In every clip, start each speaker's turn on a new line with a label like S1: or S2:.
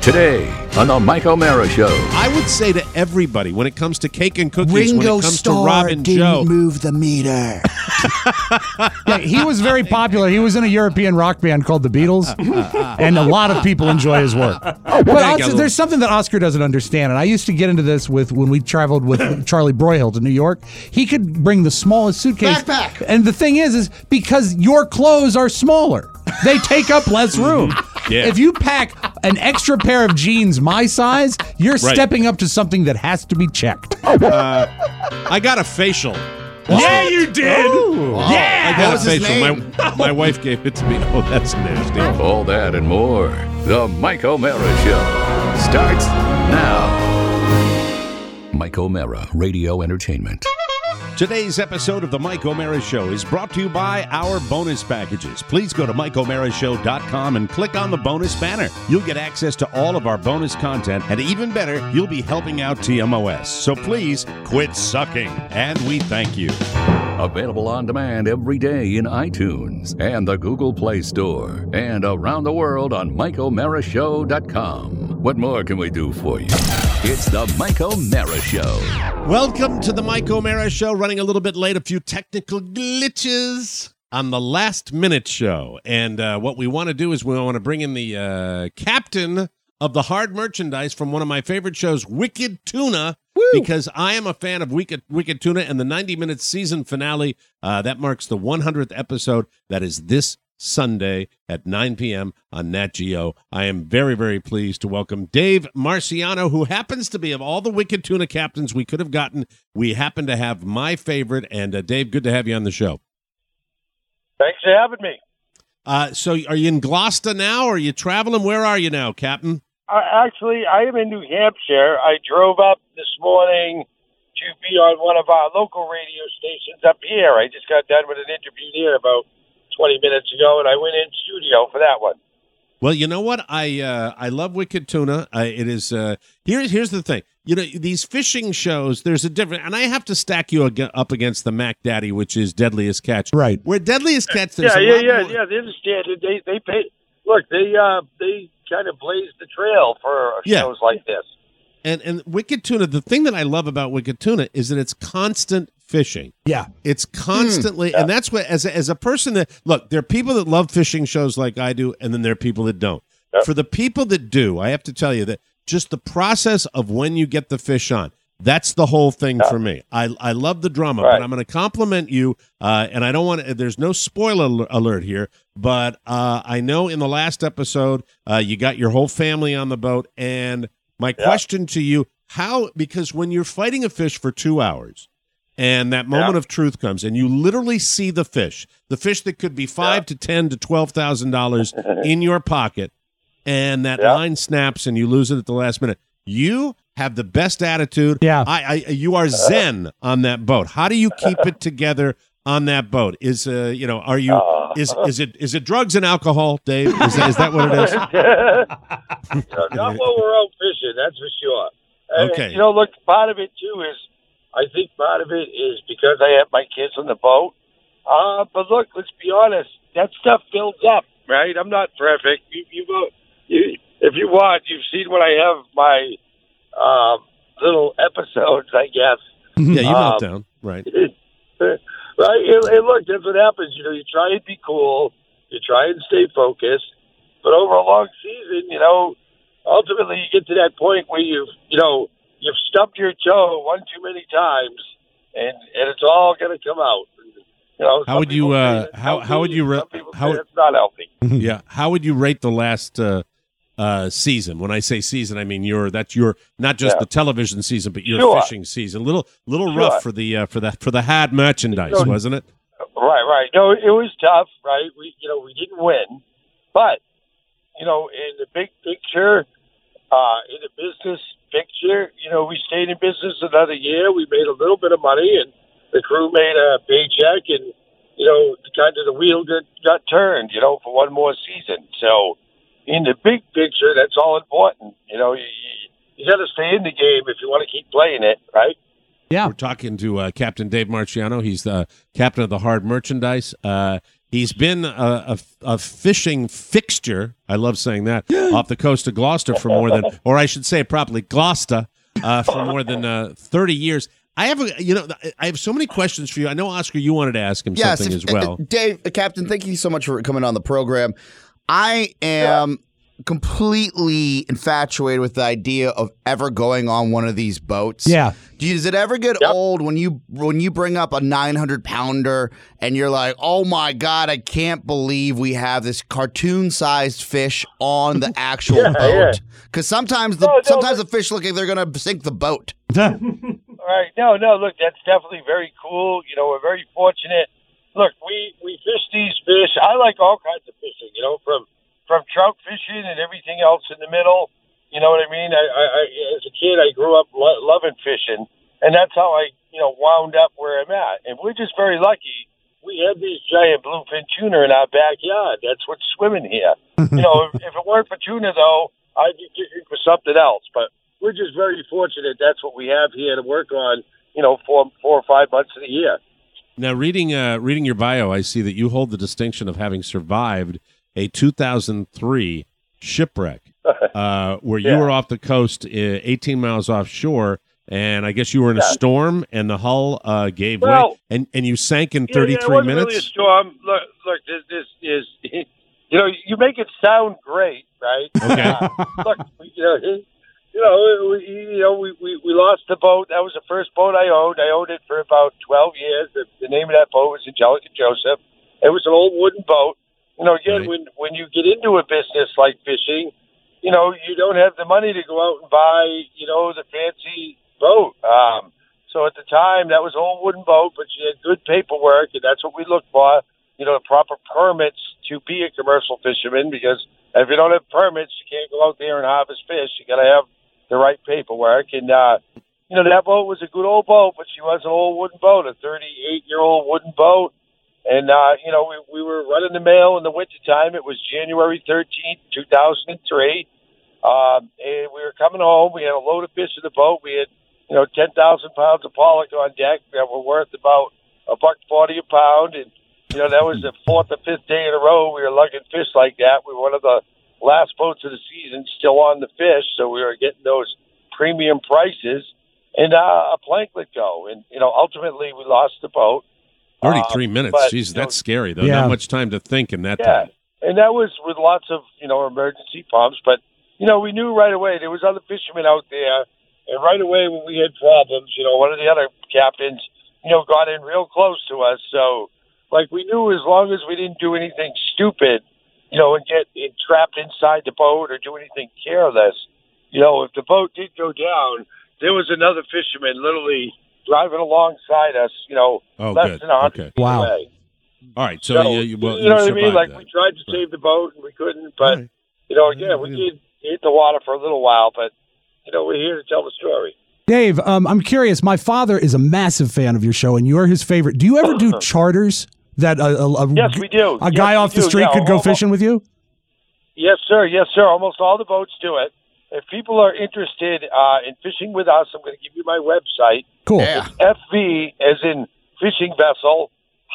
S1: Today on the Mike O'Mara Show.
S2: I would say to everybody, when it comes to cake and cookies,
S3: Ringo
S2: when it comes to
S3: Starr
S2: Rob and
S3: didn't
S2: Joe,
S3: move the meter.
S4: Yeah, he was very popular. He was in a European rock band called the Beatles, and a lot of people enjoy his work. But also, there's something that Oscar doesn't understand, and I used to get into this when we traveled with Charlie Broyhill to New York. He could bring the smallest suitcase.
S3: Backpack.
S4: And the thing is because your clothes are smaller, they take up less room.
S2: Yeah.
S4: If you pack an extra pair of jeans my size, you're stepping up to something that has to be checked.
S2: I got a facial.
S4: Yeah, you did.
S2: I
S4: Yeah.
S2: got a
S3: was his
S2: facial.
S3: name?
S2: My wife gave it to me. Oh, that's nasty.
S1: All that and more. The Mike O'Mara Show starts now. Mike O'Mara Radio Entertainment.
S2: Today's episode of the Mike O'Mara Show is brought to you by our bonus packages. Please go to MikeO'MaraShow.com and click on the bonus banner. You'll get access to all of our bonus content, and even better, you'll be helping out TMOS. So please quit sucking, and we thank you.
S1: Available on demand every day in iTunes and the Google Play Store and around the world on MikeO'MaraShow.com. What more can we do for you? It's the Mike O'Mara Show.
S2: Welcome to the Mike O'Mara Show. Running a little bit late, a few technical glitches on the last minute show. And what we want to do is we want to bring in the captain of the hard merchandise from one of my favorite shows, Wicked Tuna, because I am a fan of Wicked Tuna, and the 90-minute season finale, that marks the 100th episode. That is this Sunday at 9 p.m. on Nat Geo. I am very, very pleased to welcome Dave Marciano, who happens to be, of all the Wicked Tuna captains we could have gotten, we happen to have my favorite. And Dave, good to have you on the show.
S5: Thanks for having me.
S2: So are you in Gloucester now, or are you traveling? Where are you now, Captain?
S5: Actually, I am in New Hampshire. I drove up this morning to be on one of our local radio stations up here. I just got done with an interview here about 20 minutes ago, and I went in studio for that one.
S2: Well, you know what? I love Wicked Tuna. It is here's the thing. You know, these fishing shows, there's a different, and I have to stack you up against the Mac Daddy, which is Deadliest Catch.
S4: Right.
S2: Where Deadliest Catch, there's
S5: Yeah.
S2: a lot more.
S5: They understand it. They pay. Look, they kind of blaze the trail for shows like this.
S2: And Wicked Tuna, the thing that I love about Wicked Tuna is that it's constant fishing.
S4: Yeah.
S2: It's constantly, and that's what, as a person that, look, there are people that love fishing shows like I do, and then there are people that don't.
S5: Yep.
S2: For the people that do, I have to tell you that just the process of when you get the fish on, that's the whole thing for me. I love the drama,
S5: Right.
S2: but I'm going to compliment you, and I don't want to, there's no spoiler alert here, but I know in the last episode, you got your whole family on the boat, and my question to you, because when you're fighting a fish for 2 hours, and that moment of truth comes, and you literally see the fish that could be $5,000 to $10,000 to $12,000 in your pocket, and that line snaps, and you lose it at the last minute. You have the best attitude.
S4: Yeah.
S2: You are zen on that boat. How do you keep it together on that boat? Is are you? Is it drugs and alcohol, Dave? Is that what it is?
S5: Not when we're out fishing, that's for sure.
S2: Okay.
S5: And, look, part of it too is, I think part of it is because I have my kids on the boat. But look, let's be honest, that stuff builds up, right? I'm not perfect. If you want, you've seen when I have my little episodes, I guess.
S2: Yeah, you melt down, right?
S5: Right? And look, that's what happens. You try and be cool. You try and stay focused. But over a long season, ultimately you get to that point where you've stubbed your toe one too many times, and it's all going to come out.
S2: How would you it's
S5: not healthy.
S2: Yeah, how would you rate the last season? When I say season, I mean that's your not just the television season, but your fishing season. Little rough for the had merchandise, wasn't it?
S5: Right. No, it was tough. Right, we didn't win, but in the big picture, in the business picture, we stayed in business another year. We made a little bit of money, and the crew made a paycheck, and kind of the wheel got turned, for one more season. So, in the big picture, that's all important. You got to stay in the game if you want to keep playing it, right?
S4: Yeah.
S2: We're talking to Captain Dave Marciano. He's the captain of the hard merchandise. He's been a fishing fixture. I love saying that off the coast of Gloucester for more than, or I should say it properly, Gloucester, for more than 30 years. I have so many questions for you. I know, Oscar, you wanted to ask him something as well.
S3: Dave, Captain, thank you so much for coming on the program. I am completely infatuated with the idea of ever going on one of these boats.
S4: Yeah.
S3: Does it ever get old when you bring up a 900-pounder and you're like, oh my God, I can't believe we have this cartoon-sized fish on the actual boat? Because sometimes the fish look like they're going to sink the boat.
S5: Right. No, look, that's definitely very cool. We're very fortunate. Look, we fish these fish. I like all kinds of fishing, from trout fishing and everything else in the middle. You know what I mean? I as a kid, I grew up loving fishing, and that's how I, wound up where I'm at. And we're just very lucky. We have these giant bluefin tuna in our backyard. That's what's swimming here. If it weren't for tuna, though, I'd be fishing for something else. But we're just very fortunate. That's what we have here to work on, 4 or 5 months of the year.
S2: Now, reading your bio, I see that you hold the distinction of having survived a 2003 shipwreck where you were off the coast 18 miles offshore, and I guess you were in a storm, and the hull gave way, and you sank in 33
S5: it wasn't
S2: minutes?
S5: Really a storm. Look, this is, you make it sound great, right?
S2: Okay.
S5: Look, we lost the boat. That was the first boat I owned. I owned it for about 12 years. The name of that boat was Angelica Joseph. It was an old wooden boat. Again,
S2: right.
S5: when you get into a business like fishing, you don't have the money to go out and buy, the fancy boat. So at the time, that was an old wooden boat, but she had good paperwork, and that's what we looked for, the proper permits to be a commercial fisherman, because if you don't have permits, you can't go out there and harvest fish. You got to have the right paperwork. And, that boat was a good old boat, but she was an old wooden boat, a 38-year-old wooden boat. And, we were running the mail in the wintertime. It was January 13th, 2003. And we were coming home. We had a load of fish in the boat. We had, 10,000 pounds of pollock on deck that were worth about $1.40 a pound. And, that was the 4th or 5th day in a row we were lugging fish like that. We were one of the last boats of the season still on the fish, so we were getting those premium prices. And a plank let go. And, ultimately we lost the boat.
S2: 33 minutes. Jeez, that's scary, though.
S4: Yeah.
S2: Not much time to think in that time.
S5: And that was with lots of, emergency pumps. But, we knew right away there was other fishermen out there. And right away when we had problems, one of the other captains, got in real close to us. So, we knew as long as we didn't do anything stupid, and get trapped inside the boat or do anything careless, if the boat did go down, there was another fisherman literally driving alongside us, less than 100 feet away.
S2: All right, so you
S5: know what I mean? We tried to save the boat and we couldn't, but again, we did hit the water for a little while, but we're here to tell the story.
S4: Dave, I'm curious. My father is a massive fan of your show, and you're his favorite. Do you ever do charters that
S5: yes, we do.
S4: A guy off the street could go fishing with you?
S5: Yes, sir. Yes, sir. Almost all the boats do it. If people are interested in fishing with us, I'm going to give you my website.
S4: Cool.
S5: It's FV, as in fishing vessel,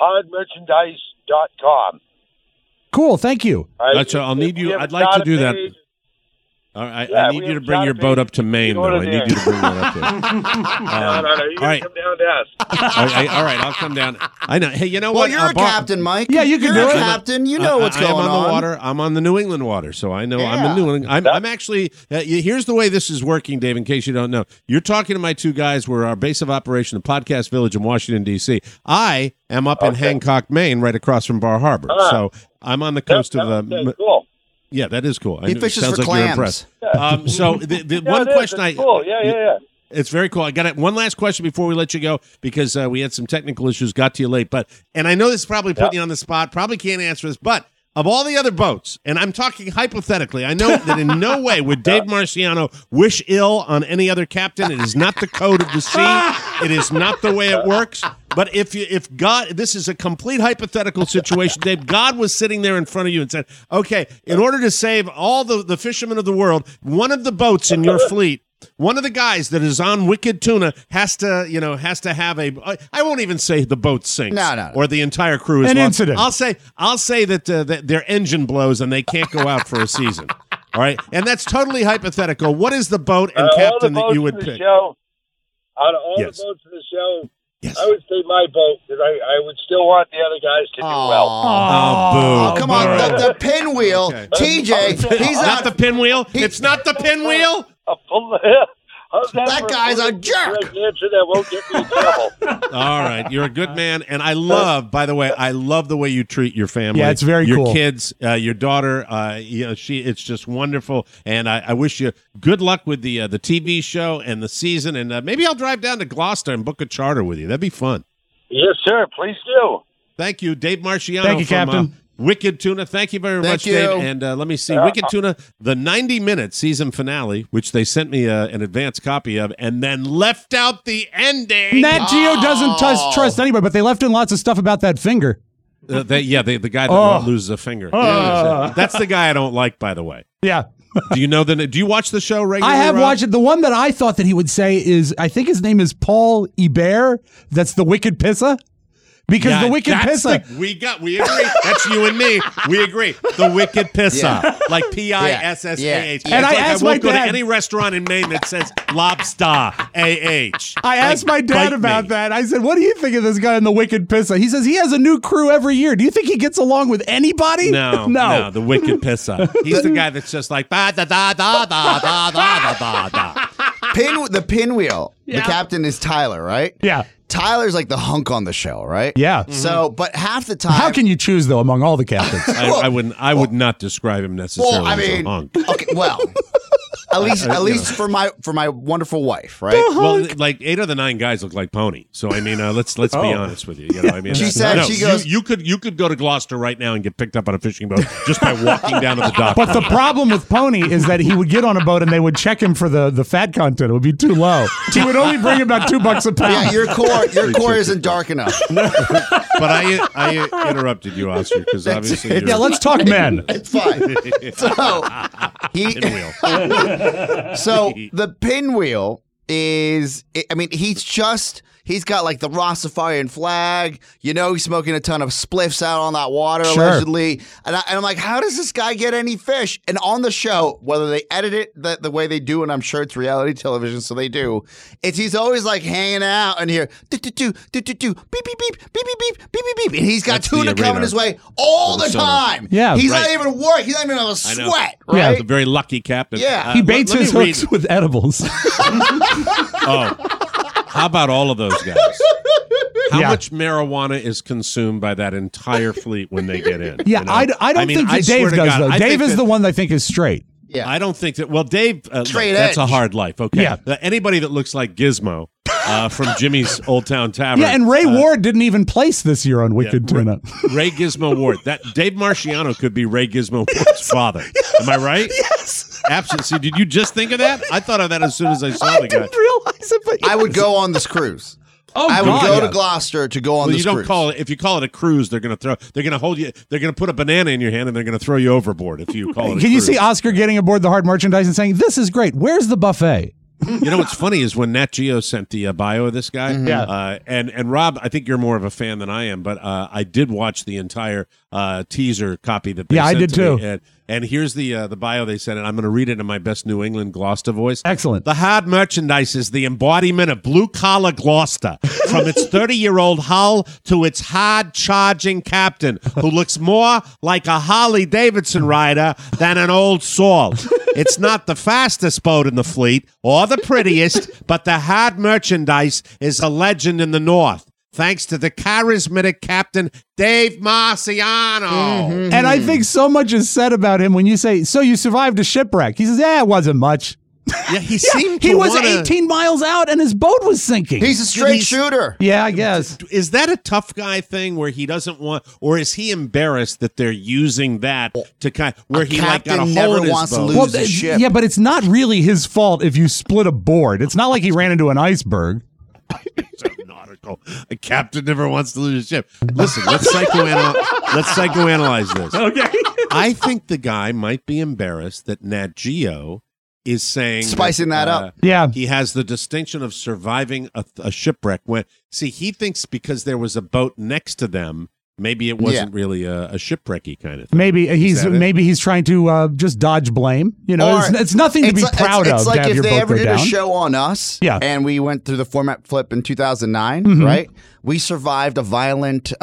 S5: hardmerchandise.com.
S4: Cool. Thank you.
S2: Right? I'll need you. I'd like to do that. All right, I need you to bring your boat up to Maine, though. I need you to bring that up there.
S5: No. You can come down to us.
S2: All right, I'll come down. I know. Hey, you know
S3: Well,
S2: what?
S3: you're a captain, Mike.
S4: Yeah, you can do it.
S3: Captain, you know what's going on.
S2: I'm on the water. I'm on the New England water, so I know I'm in New England. I'm actually. Here's the way this is working, Dave. In case you don't know, you're talking to my two guys. We're our base of operation, the Podcast Village in Washington D.C. I am up in Hancock, Maine, right across from Bar Harbor. So I'm on the coast of.
S5: Cool.
S2: Yeah, that is cool.
S3: He fishes
S2: sounds
S3: for
S2: like
S3: clams.
S2: You're impressed. So the one question
S5: it's cool. Yeah.
S2: It's very cool. I got it. One last question before we let you go, because we had some technical issues, got to you late. And I know this is probably putting you on the spot. Probably can't answer this, but of all the other boats, and I'm talking hypothetically, I know that in no way would Dave Marciano wish ill on any other captain. It is not the code of the sea. It is not the way it works. But if God, this is a complete hypothetical situation, Dave, God was sitting there in front of you and said, okay, in order to save all the fishermen of the world, one of the boats in your fleet one of the guys that is on Wicked Tuna has to have I won't even say the boat sinks.
S3: No.
S2: Or the entire crew is
S4: An
S2: lost.
S4: incident.
S2: I'll say that their engine blows and they can't go out for a season. All right, and that's totally hypothetical. What is the boat and captain that you would pick?
S5: Out of all
S2: Yes.
S5: the boats in the show,
S2: Yes.
S5: I would say my boat because I would still want the other guys to do well.
S2: Oh, boo!
S3: Come on,
S2: All right.
S3: the pinwheel.
S2: Okay.
S3: TJ, he's
S2: Not the pinwheel. It's not the pinwheel.
S3: That guy's a jerk.
S5: Answer that won't get me in trouble.
S2: All right, you're a good man, and I love the way you treat your family.
S4: Yeah, it's very
S2: your
S4: cool.
S2: kids, your daughter. It's just wonderful, and I wish you good luck with the TV show and the season, and maybe I'll drive down to Gloucester and book a charter with you. That'd be fun.
S5: Yes, sir. Please do.
S2: Thank you, Dave Marciano.
S4: Thank you,
S2: from,
S4: Captain.
S2: Wicked Tuna. Thank you very much,
S3: you.
S2: Dave. And let me see. Wicked Tuna, the 90-minute season finale, which they sent me an advance copy of, and then left out the ending.
S4: Nat Geo doesn't trust anybody, but they left in lots of stuff about that finger.
S2: The guy that loses a finger. That's the guy I don't like, by the way.
S4: Yeah.
S2: Do you watch the show regularly?
S4: I have
S2: Rob?
S4: watched it. The one that I thought that he would say is, I think his name is Paul Hebert. That's the Wicked Pissa. Because
S2: Yeah,
S4: the Wicked
S2: that's
S4: Pissa.
S2: we agree. That's you and me. We agree. The Wicked Pissa.
S3: Yeah.
S2: Like Pissah.
S3: Yeah.
S4: And I asked
S2: I won't
S4: my
S2: go
S4: dad-
S2: to any restaurant in Maine that says lobster, A-H.
S4: I asked my dad
S2: bite
S4: about
S2: me.
S4: that. I said, what do you think of this guy in the Wicked Pissa? He says he has a new crew every year. Do you think he gets along with anybody?
S2: No, the Wicked Pissa. He's the guy that's just like da da da da da da da da da.
S3: The pinwheel. The captain is Tyler, right?
S4: Yeah.
S3: Tyler's like the hunk on the show, right?
S4: Yeah.
S3: So, but half the time,
S4: How can you choose, though, among all the captains?
S2: I would not describe him necessarily
S3: Well, I
S2: as a
S3: mean,
S2: hunk.
S3: okay, well, at least for my wonderful wife, right?
S2: Well, like 8 of the 9 guys look like Pony. So I mean, let's be honest with you. You know, I mean,
S3: She said she goes-
S2: You could go to Gloucester right now and get picked up on a fishing boat just by walking down to the dock.
S4: But the problem with Pony is that he would get on a boat and they would check him for the fat content. It would be too low. He would only bring about $2 a pound.
S3: Yeah, your core isn't dark enough.
S2: But I interrupted you, Oscar, because obviously you're
S4: Yeah, let's talk men.
S3: It's fine. So
S2: pinwheel.
S3: so the pinwheel is, I mean, he's got like the Rastafarian flag. You know, he's smoking a ton of spliffs out on that water,
S4: Sure.
S3: allegedly. And I'm like, how does this guy get any fish? And on the show, whether they edit it the way they do, and I'm sure it's reality television, so they do, he's always like hanging out and here, beep, beep, beep, beep, beep, beep, beep, beep, beep, beep. And he's got
S2: That's
S3: tuna
S2: the
S3: coming his way all the
S2: sonar.
S3: time.
S4: Yeah,
S3: he's
S2: right.
S3: not even work. He's not even have a
S2: I know.
S3: sweat,
S4: Yeah.
S3: right?
S2: He's a very lucky captain.
S3: Yeah.
S4: He baits
S2: let
S4: his
S2: me read-
S4: hooks with edibles.
S2: Oh, how about all of those guys? How
S4: Yeah.
S2: much marijuana is consumed by that entire fleet when they get in?
S4: Yeah,
S2: you know?
S4: I don't
S2: mean,
S4: think
S2: I
S4: that
S2: swear
S4: Dave
S2: to
S4: does,
S2: God,
S4: though.
S2: I
S4: Dave
S2: think
S4: is
S2: that-
S4: the one that I think is straight.
S3: Yeah.
S2: I don't think that. Well, Dave, look,
S3: Straight
S2: that's a
S3: edge.
S2: hard life. Okay,
S4: Yeah.
S2: Anybody that looks like Gizmo from Jimmy's Old Town Tavern.
S4: Yeah, and Ray Ward didn't even place this year on Wicked Tuna.
S2: Ray Gizmo Ward. That Dave Marciano could be Ray Gizmo Ward's father. Am I right?
S4: Yes.
S2: Absolutely. See, did you just think of that? I thought of that as soon as I saw
S4: I
S2: the guy.
S4: didn't realize it, but
S3: I would go on this cruise.
S4: Oh,
S3: I would
S4: God,
S3: go
S4: yeah.
S3: to Gloucester to go on
S2: Well,
S3: this
S2: you don't
S3: cruise.
S2: call it. If you call it a cruise, they're going to hold you. They're going to put a banana in your hand and they're going to throw you overboard if you call it.
S4: Can you
S2: cruise.
S4: see Oscar getting aboard the hard merchandise and saying, "This is great. Where's the buffet?"
S2: You know what's funny is when Nat Geo sent the bio of this guy.
S4: Yeah.
S2: And Rob, I think you're more of a fan than I am, but I did watch the entire teaser copy that they
S4: Yeah, I
S2: sent
S4: did
S2: to me.
S4: too.
S2: And here's the bio they sent, and I'm going to read it in my best New England Gloucester voice.
S4: Excellent.
S2: The hard merchandise is the embodiment of blue-collar Gloucester, from its 30-year-old hull to its hard-charging captain, who looks more like a Harley-Davidson rider than an old salt. It's not the fastest boat in the fleet or the prettiest, but the hard merchandise is a legend in the North, thanks to the charismatic captain, Dave Marciano.
S4: And I think so much is said about him when you say, "So you survived a shipwreck?" He says, "Yeah, it wasn't much."
S2: Yeah, he seemed
S4: He
S2: to
S4: was
S2: wanna-
S4: 18 miles out and his boat was sinking.
S3: He's a straight shooter.
S4: Yeah, I guess.
S2: Is that a tough guy thing where he doesn't want, or is he embarrassed that they're using that to kind where he like got a
S3: captain
S2: hole
S3: never
S2: in his
S3: wants to
S2: boat?
S3: lose
S4: Well,
S3: his ship.
S4: yeah, but it's not really his fault if you split a board. It's not like he ran into an iceberg.
S2: Nautical. A captain never wants to lose his ship. Listen, let's psychoanalyze this.
S4: Okay.
S2: I think the guy might be embarrassed that Nat Geo is saying
S3: spicing that up.
S4: Yeah.
S2: He has the distinction of surviving a shipwreck. He thinks because there was a boat next to them, maybe it wasn't really a shipwrecky kind of thing.
S4: Maybe he's trying to just dodge blame. You know, it's nothing to be proud of.
S3: It's like
S4: to have
S3: if
S4: your
S3: they
S4: boat
S3: ever
S4: go
S3: did
S4: down.
S3: a show on us, and we went through the format flip in 2009,
S4: Mm-hmm.
S3: right? We survived a violent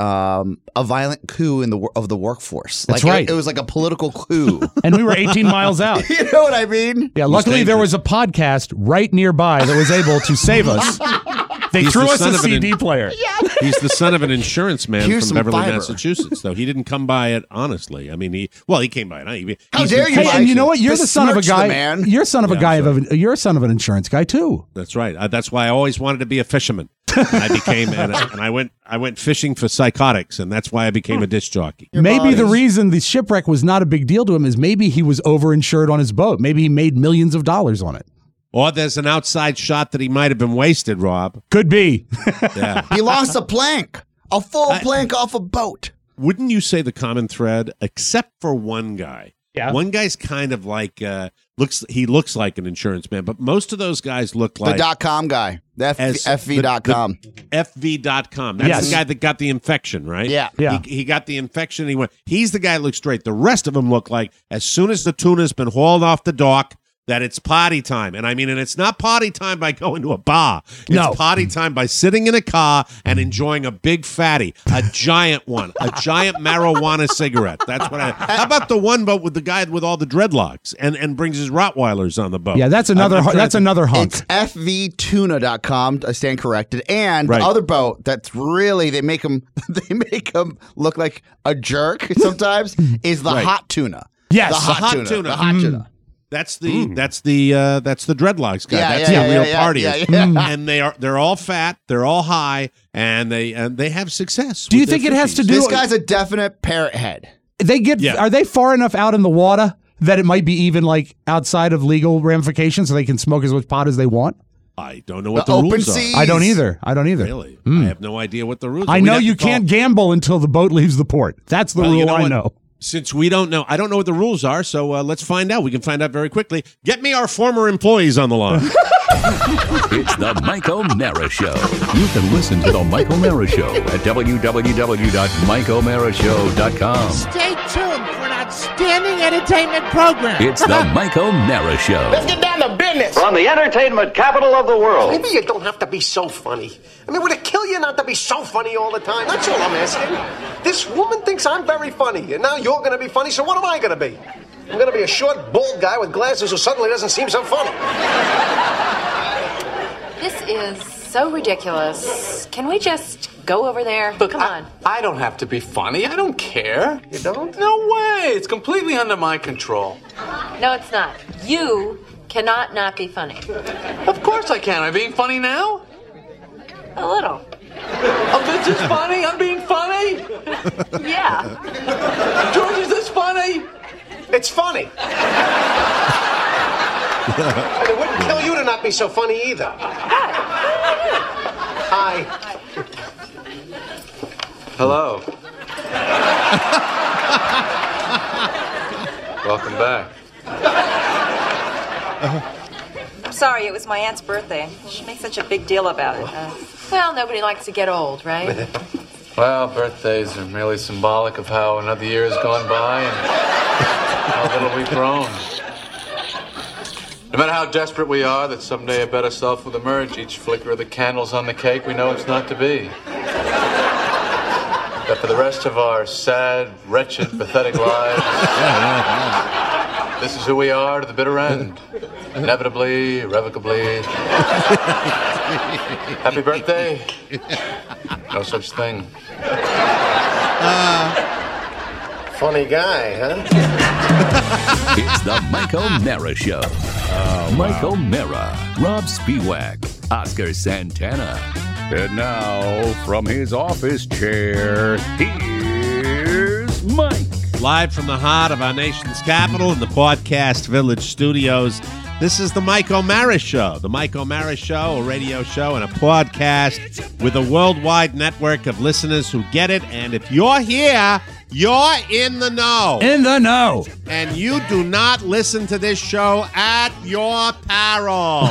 S3: coup of the workforce.
S4: That's
S3: like,
S4: right.
S3: It was like a political coup.
S4: And we were 18 miles out.
S3: You know what I mean?
S4: Yeah, luckily there was a podcast right nearby that was able to save us. They
S2: He's
S4: threw
S2: the
S4: us
S2: son
S4: a
S2: of an
S4: CD player.
S2: He's the son of an insurance man
S3: Here's
S2: from
S3: some
S2: Beverly,
S3: fiber.
S2: Massachusetts, though. He didn't come by it honestly. I mean, he came by it.
S3: How dare you,
S4: Hey,
S3: Mike?
S4: and you know what? You're the son of a
S3: Besmirch the
S4: guy.
S3: man.
S4: You're son of a
S2: Yeah,
S4: guy
S2: sure.
S4: you're a son of an insurance guy too.
S2: That's right. That's why I always wanted to be a fisherman. I became and I went fishing for psychotics, and that's why I became a disc jockey.
S4: Maybe the reason the shipwreck was not a big deal to him is maybe he was overinsured on his boat. Maybe he made millions of dollars on it.
S2: Or there's an outside shot that he might have been wasted, Rob.
S4: Could be.
S2: Yeah.
S3: He lost a plank, a full plank off a boat.
S2: Wouldn't you say the common thread, except for one guy?
S4: Yeah.
S2: One guy's kind of like looks like an insurance man, but most of those guys look like
S3: The .com guy, the FV.com.
S2: FV.com. That's
S4: Yes.
S2: the guy that got the infection, right?
S3: Yeah.
S4: Yeah.
S2: He got the infection. He's the guy that looks straight. The rest of them look like as soon as the tuna's been hauled off the dock, that it's party time. And it's not party time by going to a bar. It's
S4: No.
S2: party time by sitting in a car and enjoying a big fatty, a giant one, a giant marijuana cigarette. That's what how about the one boat with the guy with all the dreadlocks and brings his Rottweilers on the boat?
S4: Yeah, that's another hunk.
S3: It's FVTuna.com. I stand corrected. And
S2: Right.
S3: the other boat that's really they make him look like a jerk sometimes is the
S2: Right.
S3: hot tuna.
S4: Yes.
S3: the hot tuna.
S2: tuna.
S3: The hot tuna.
S2: That's the dreadlocks guy.
S3: Yeah,
S2: That's
S3: yeah,
S2: the real
S3: yeah,
S2: party.
S3: yeah, yeah.
S2: And they're all fat, they're all high, and they have success.
S4: Do you
S2: with
S4: think
S2: their
S4: it has to
S2: fishies.
S4: do?
S3: This guy's a definite parrot head.
S4: Are they far enough out in the water that it might be even like outside of legal ramifications so they can smoke as much pot as they want?
S2: I don't know what
S3: The
S2: the
S3: open
S2: rules
S3: sea.
S2: are.
S4: I don't either.
S2: Really? I have no idea what the rules are.
S4: I
S2: We'd
S4: know
S2: have to
S4: you
S2: call-
S4: can't gamble until the boat leaves the port. That's the
S2: Well,
S4: rule
S2: you know
S4: I
S2: what?
S4: know.
S2: Since we don't know, I don't know what the rules are, so let's find out. We can find out very quickly. Get me our former employees on the line.
S1: It's the Mike O'Mara Show. You can listen to the Mike O'Mara Show at www.mikeomarashow.com.
S6: Stay tuned for an outstanding entertainment program.
S1: It's the Mike O'Mara Show.
S7: Let's get down to business.
S8: From the entertainment capital of the world.
S7: Maybe you don't have to be so funny. I mean, would it kill you not to be so funny all the time? That's all I'm asking. This woman thinks I'm very funny, and now you're going to be funny, so what am I going to be? I'm going to be a short, bald guy with glasses who suddenly doesn't seem so funny.
S9: This is so ridiculous. Can we just go over there?
S10: Look,
S9: Come on.
S10: I don't have to be funny. I don't care.
S7: You don't?
S10: No way. It's completely under my control.
S9: No, it's not. You cannot not be funny.
S10: Of course I can. Am I being funny now?
S9: A little.
S10: Oh, this is funny? I'm being funny?
S9: Yeah.
S10: George, is this funny?
S7: It's funny. And it wouldn't kill you to not be so funny either. Hi.
S10: Hello. Welcome back.
S9: I'm sorry, it was my aunt's birthday. She makes such a big deal about it. Well, nobody likes to get old, right?
S10: Well, birthdays are merely symbolic of how another year has gone by and how little we've grown. No matter how desperate we are that someday a better self will emerge, each flicker of the candles on the cake, we know it's not to be. That for the rest of our sad, wretched, pathetic lives, this is who we are to the bitter end. Inevitably, irrevocably. Happy birthday. No such thing.
S7: Funny guy, huh?
S1: It's the Mike O'Mara Show. Mike O'Mara, Rob Spiewak, Oscar Santana. And now, from his office chair, here's Mike.
S2: Live from the heart of our nation's capital in the Podcast Village studios, this is the Mike O'Mara Show. The Mike O'Mara Show, a radio show and a podcast with a worldwide network of listeners who get it. And if you're here, You're in the know.
S4: In the know.
S2: And you do not listen to this show at your peril.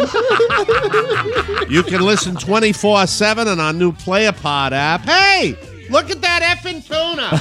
S2: You can listen 24/7 on our new PlayerPod app. Hey, look at that effing tuna.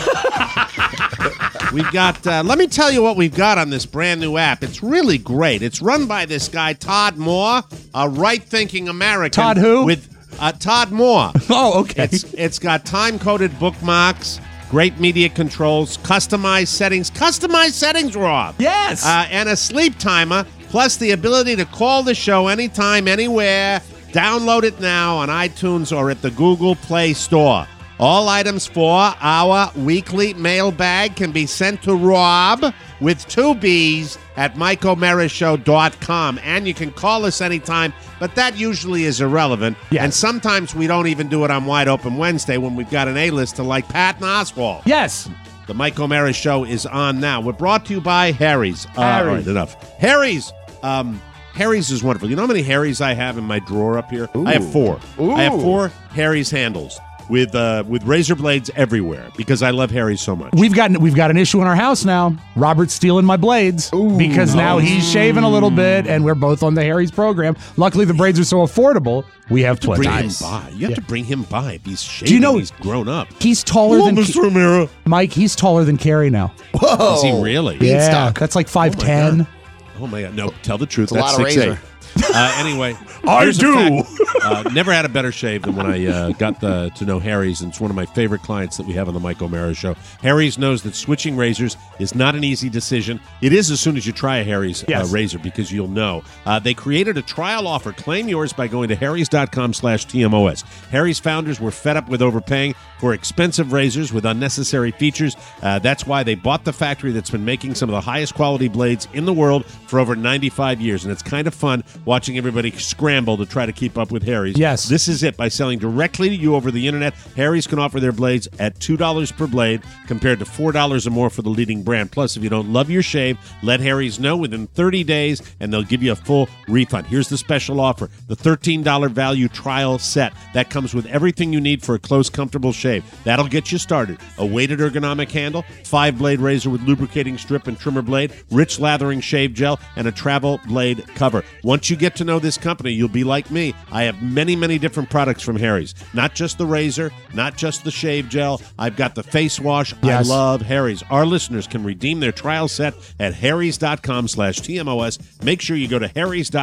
S2: We've got, let me tell you what we've got on this brand new app. It's really great. It's run by this guy, Todd Moore, a right-thinking American.
S4: Todd who?
S2: With Todd Moore.
S4: Oh, okay.
S2: It's got time-coded bookmarks, great media controls, customized settings, Rob.
S4: Yes.
S2: And a sleep timer, plus the ability to call the show anytime, anywhere. Download it now on iTunes or at the Google Play Store. All items for our weekly mailbag can be sent to Rob with 2 B's at MikeO'MaraShow.com. And you can call us anytime, but that usually is irrelevant.
S4: Yes.
S2: And sometimes we don't even do it on Wide Open Wednesday when we've got an A-lister like Patton Oswalt.
S4: Yes.
S2: The Mike O'Mara Show is on now. We're brought to you by Harry's.
S4: Harry's.
S2: All right, enough. Harry's. Harry's is wonderful. You know how many Harry's I have in my drawer up here?
S3: Ooh.
S2: I have 4.
S3: Ooh.
S2: I have 4 Harry's handles with razor blades everywhere because I love Harry's so much.
S4: We've got an issue in our house now. Robert's stealing my blades because now he's shaving a little bit, and we're both on the Harry's program. Luckily, the braids are so affordable. We have plenty.
S2: Bring him by. You have to bring him by. If he's shaving,
S4: Do you know
S2: he's grown up.
S4: He's taller than
S2: Mr. O'Mara.
S4: Mike. He's taller than Carrie now.
S3: Whoa.
S2: Is he really?
S4: Yeah,
S3: Beanstalk.
S4: that's like 5'10".
S2: Oh my God! No, tell the truth.
S3: It's a
S2: That's
S3: lot of
S2: 6'8".
S3: razor.
S2: Anyway,
S4: I
S2: here's a
S4: do.
S2: fact. Never had a better shave than when I got to know Harry's, and it's one of my favorite clients that we have on the Mike O'Mara Show. Harry's knows that switching razors is not an easy decision. It is as soon as you try a Harry's razor because you'll know. They created a trial offer. Claim yours by going to harrys.com/TMOS. Harry's founders were fed up with overpaying for expensive razors with unnecessary features. That's why they bought the factory that's been making some of the highest quality blades in the world for over 95 years, and it's kind of fun watching everybody scramble to try to keep up with Harry's.
S4: Yes.
S2: This is it. By selling directly to you over the internet, Harry's can offer their blades at $2 per blade compared to $4 or more for the leading brand. Plus, if you don't love your shave, let Harry's know within 30 days, and they'll give you a full refund. Here's the special offer, the $13 value trial set. That comes with everything you need for a close, comfortable shave. That'll get you started. A weighted ergonomic handle, 5-blade razor with lubricating strip and trimmer blade, rich lathering shave gel, and a travel blade cover. Once you get to know this company, you'll be like me. I have many, many different products from Harry's. Not just the razor, not just the shave gel. I've got the face wash.
S4: Yes.
S2: I love Harry's. Our listeners can redeem their trial set at harrys.com/TMOS. Make sure you go to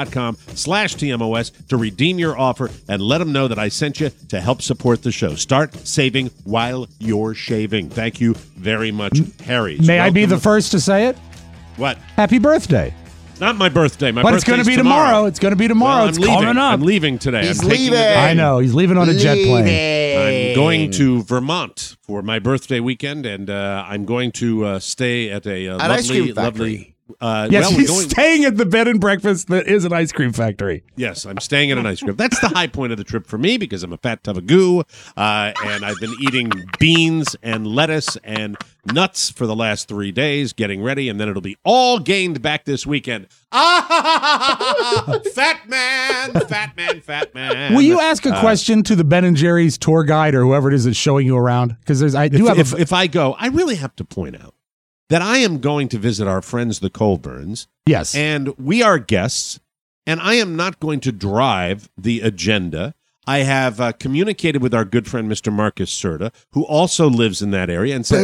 S2: harrys.com/TMOS to redeem your offer and let them know that I sent you to help support the show. Start saving while you're shaving. Thank you very much, Harry's.
S4: May I be the first to say it?
S2: What?
S4: Happy birthday.
S2: Not my birthday.
S4: But it's going to be tomorrow. It's going to be tomorrow.
S2: Well,
S4: it's coming up.
S2: I'm leaving today.
S3: He's
S2: I'm taking
S3: leaving.
S2: the day.
S4: I know. He's leaving on a jet plane.
S2: I'm going to Vermont for my birthday weekend, and I'm going to stay at a
S3: An ice cream
S2: lovely.
S4: Yes, he's staying at the bed and breakfast that is an ice cream factory.
S2: Yes, I'm staying at an ice cream. That's the high point of the trip for me because I'm a fat tub of goo, and I've been eating beans and lettuce and nuts for the last 3 days, getting ready, and then it'll be all gained back this weekend. Fat man.
S4: Will you ask a question to the Ben & Jerry's tour guide or whoever it is that's showing you around? Because
S2: if I go, I really have to point out that I am going to visit our friends, the Colburns.
S4: Yes.
S2: And we are guests, and I am not going to drive the agenda. I have communicated with our good friend, Mr. Marcus Serta, who also lives in that area, and said,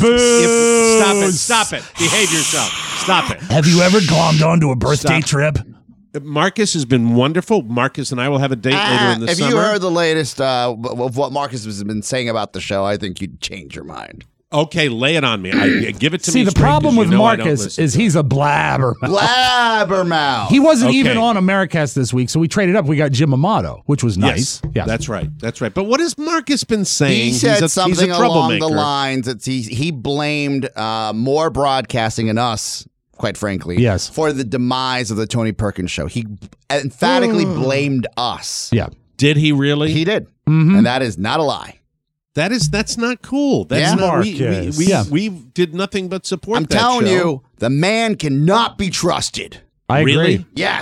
S2: Stop it. Behave yourself. Stop it.
S4: Have you ever glommed onto a birthday trip?
S2: Marcus has been wonderful. Marcus and I will have a date later in the summer.
S3: If you heard the latest of what Marcus has been saying about the show, I think you'd change your mind.
S2: Okay, lay it on me. Give it to me.
S4: See, the problem with Marcus is he's a blabbermouth.
S3: Blabbermouth.
S4: He wasn't even on Americast this week, so we traded up. We got Jim Amato, which was nice.
S2: Yes, that's right. But what has Marcus been saying?
S3: He said something
S2: he's a
S3: along the lines that he blamed more broadcasting and us, quite frankly, for the demise of the Tony Perkins show. He emphatically blamed us.
S4: Yeah.
S2: Did he really?
S3: He did.
S4: Mm-hmm.
S3: And that is not a lie.
S2: That's not cool. That's not. We did nothing but support.
S3: I'm telling you, the man cannot be trusted.
S4: I agree.
S3: Yes.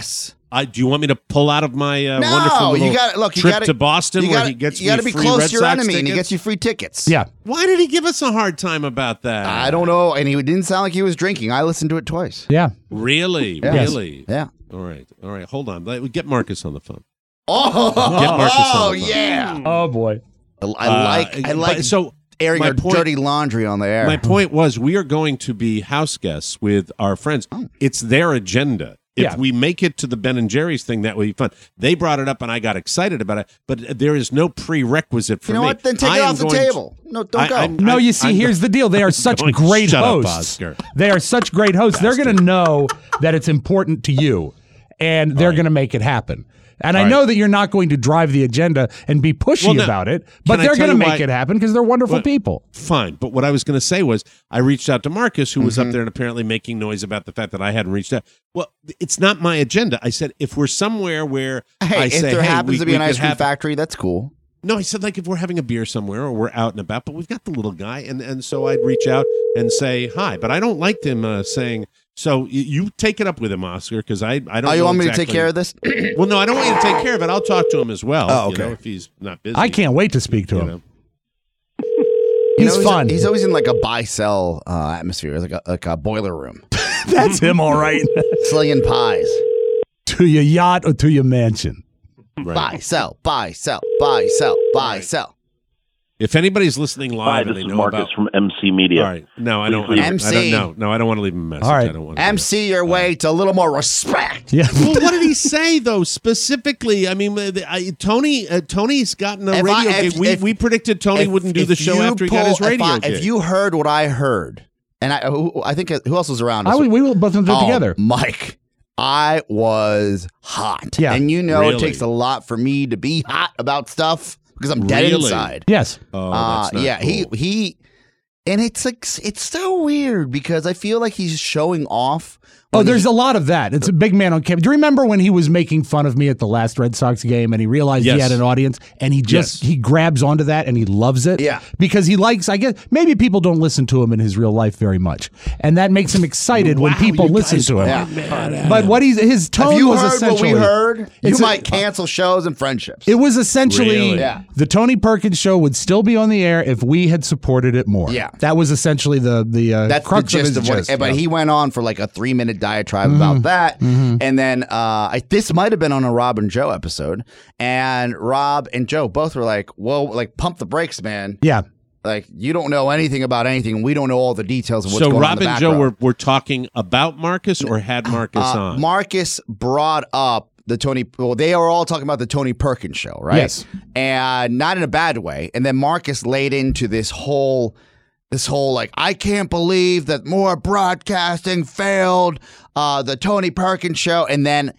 S2: Do you want me to pull out of my wonderful little trip to Boston where he gets me free Red Sox tickets?
S3: You got to be close to your enemy, and he gets you free tickets.
S4: Yeah.
S2: Why did he give us a hard time about that?
S3: I don't know, and he didn't sound like he was drinking. I listened to it twice.
S4: Yeah.
S2: Really?
S3: Yeah.
S2: Really?
S3: Yeah.
S2: All right. Hold on. Get Marcus on the phone.
S3: Oh,
S2: Get Marcus on the phone.
S3: Yeah.
S4: Oh, boy.
S3: I like
S2: so
S3: airing your dirty laundry on the air.
S2: My point was we are going to be house guests with our friends. It's their agenda. If we make it to the Ben and Jerry's thing, that would be fun. They brought it up, and I got excited about it. But there is no prerequisite for me.
S3: You know what? Then take it off the table. No, don't go.
S4: No, you see, here's the deal. They are such great hosts. They are such great hosts. They're going to know that it's important to you, and they're going to make it happen. And I know that you're not going to drive the agenda and be pushy about it, but they're going to make it happen because they're wonderful people.
S2: Fine. But what I was going to say was I reached out to Marcus, who was up there and apparently making noise about the fact that I hadn't reached out. Well, it's not my agenda. I said, if we're somewhere where
S3: if there happens to be an ice cream factory, that's cool.
S2: No, I said, like, if we're having a beer somewhere or we're out and about, but we've got the little guy. And so I'd reach out and say hi. But I don't like them saying... So you take it up with him, Oscar, because I don't know.
S3: You want me to take care of this?
S2: Well, no, I don't want you to take care of it. I'll talk to him as well.
S3: Oh, okay.
S2: If he's not busy.
S4: I can't wait to speak to him.
S3: He's fun. He's always in like a buy-sell atmosphere, like a boiler room.
S4: That's him, all right.
S3: Slinging pies.
S4: To your yacht or to your mansion.
S2: Right.
S3: Buy, sell, buy, sell, buy, sell, buy, sell.
S2: If anybody's listening live,
S11: this is Marcus from MC Media.
S2: All right. No, I don't.
S3: MC.
S2: I don't want to leave him a message.
S4: All right.
S2: I don't want to
S3: MC your way to a little more respect.
S4: Yeah.
S2: Well, what did he say though specifically? I mean, Tony's gotten a radio gig. We predicted Tony wouldn't do the show after he got his radio gig.
S3: If you heard what I heard, and I think who else was around?
S4: We were both together.
S3: Mike. I was hot.
S4: Yeah.
S3: And it takes a lot for me to be hot about stuff. Because I'm dead inside.
S4: Yes.
S2: Oh, that's not cool.
S3: He and it's like it's so weird because I feel like he's showing off.
S4: Oh, there's a lot of that. It's a big man on camera. Do you remember when he was making fun of me at the last Red Sox game and he realized he had an audience and he he grabs onto that and he loves it?
S3: Yeah.
S4: Because he likes, I guess, maybe people don't listen to him in his real life very much. And that makes him excited when people listen to him.
S3: Yeah.
S4: But what his tone was essentially.
S3: What we heard, you might cancel shows and friendships.
S4: It was essentially the Tony Perkins show would still be on the air if we had supported it more.
S3: Yeah.
S4: That was essentially the crux of his gist.
S3: But he went on for like a 3-minute diatribe about that. And then this might have been on a Rob and Joe episode. And Rob and Joe both were like, whoa, like pump the brakes, man.
S4: Yeah.
S3: Like, you don't know anything about anything. We don't know all the details of what's going on.
S2: So Rob and Joe were talking about Marcus or had Marcus on?
S3: Marcus brought up the Tony. Well, they are all talking about the Tony Perkins show, right?
S4: Yes.
S3: And not in a bad way. And then Marcus laid into this whole like, I can't believe that more broadcasting failed the Tony Perkins show. And then,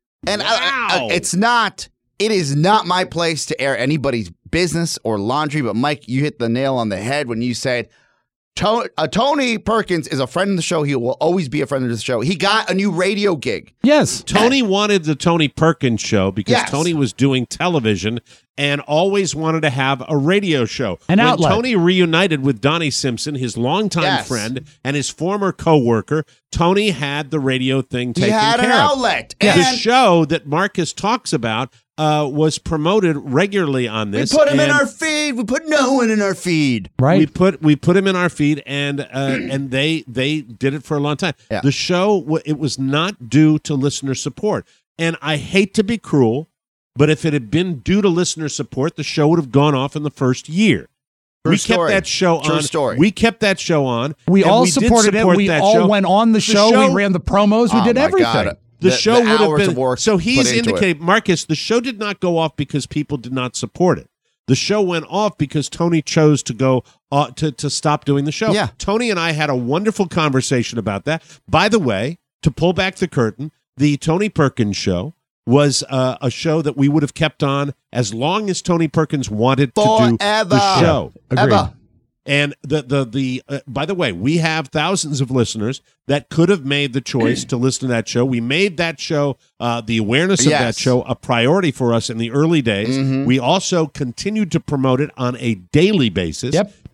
S3: it is not my place to air anybody's business or laundry. But Mike, you hit the nail on the head when you said, Tony Perkins is a friend of the show. He will always be a friend of the show. He got a new radio gig.
S4: Yes.
S2: Tony wanted the Tony Perkins show because Tony was doing television and always wanted to have a radio show.
S4: An outlet.
S2: When Tony reunited with Donnie Simpson, his longtime friend and his former co-worker, Tony had the radio thing taken care of.
S3: He had an outlet.
S2: The show that Marcus talks about was promoted regularly on this.
S3: We put him in our feed. We put no one in our feed.
S4: Right.
S2: We put him in our feed, and they did it for a long time.
S3: Yeah.
S2: The show, it was not due to listener support, and I hate to be cruel, but if it had been due to listener support, the show would have gone off in the first year. We kept that show on.
S3: True story.
S2: We kept that show on.
S4: We all supported it. We all went on the show. We ran the promos. We did everything.
S3: God.
S2: The show would have been. So he's
S3: into
S2: indicated, Marcus, the show did not go off because people did not support it. The show went off because Tony chose to go to stop doing the show.
S3: Yeah.
S2: Tony and I had a wonderful conversation about that. By the way, to pull back the curtain, the Tony Perkins show was a show that we would have kept on as long as Tony Perkins wanted to do the show.
S3: Ever.
S2: And by the way, we have thousands of listeners that could have made the choice to listen to that show. We made that show, the awareness of that show, a priority for us in the early days. We also continued to promote it on a daily basis.
S4: Yep.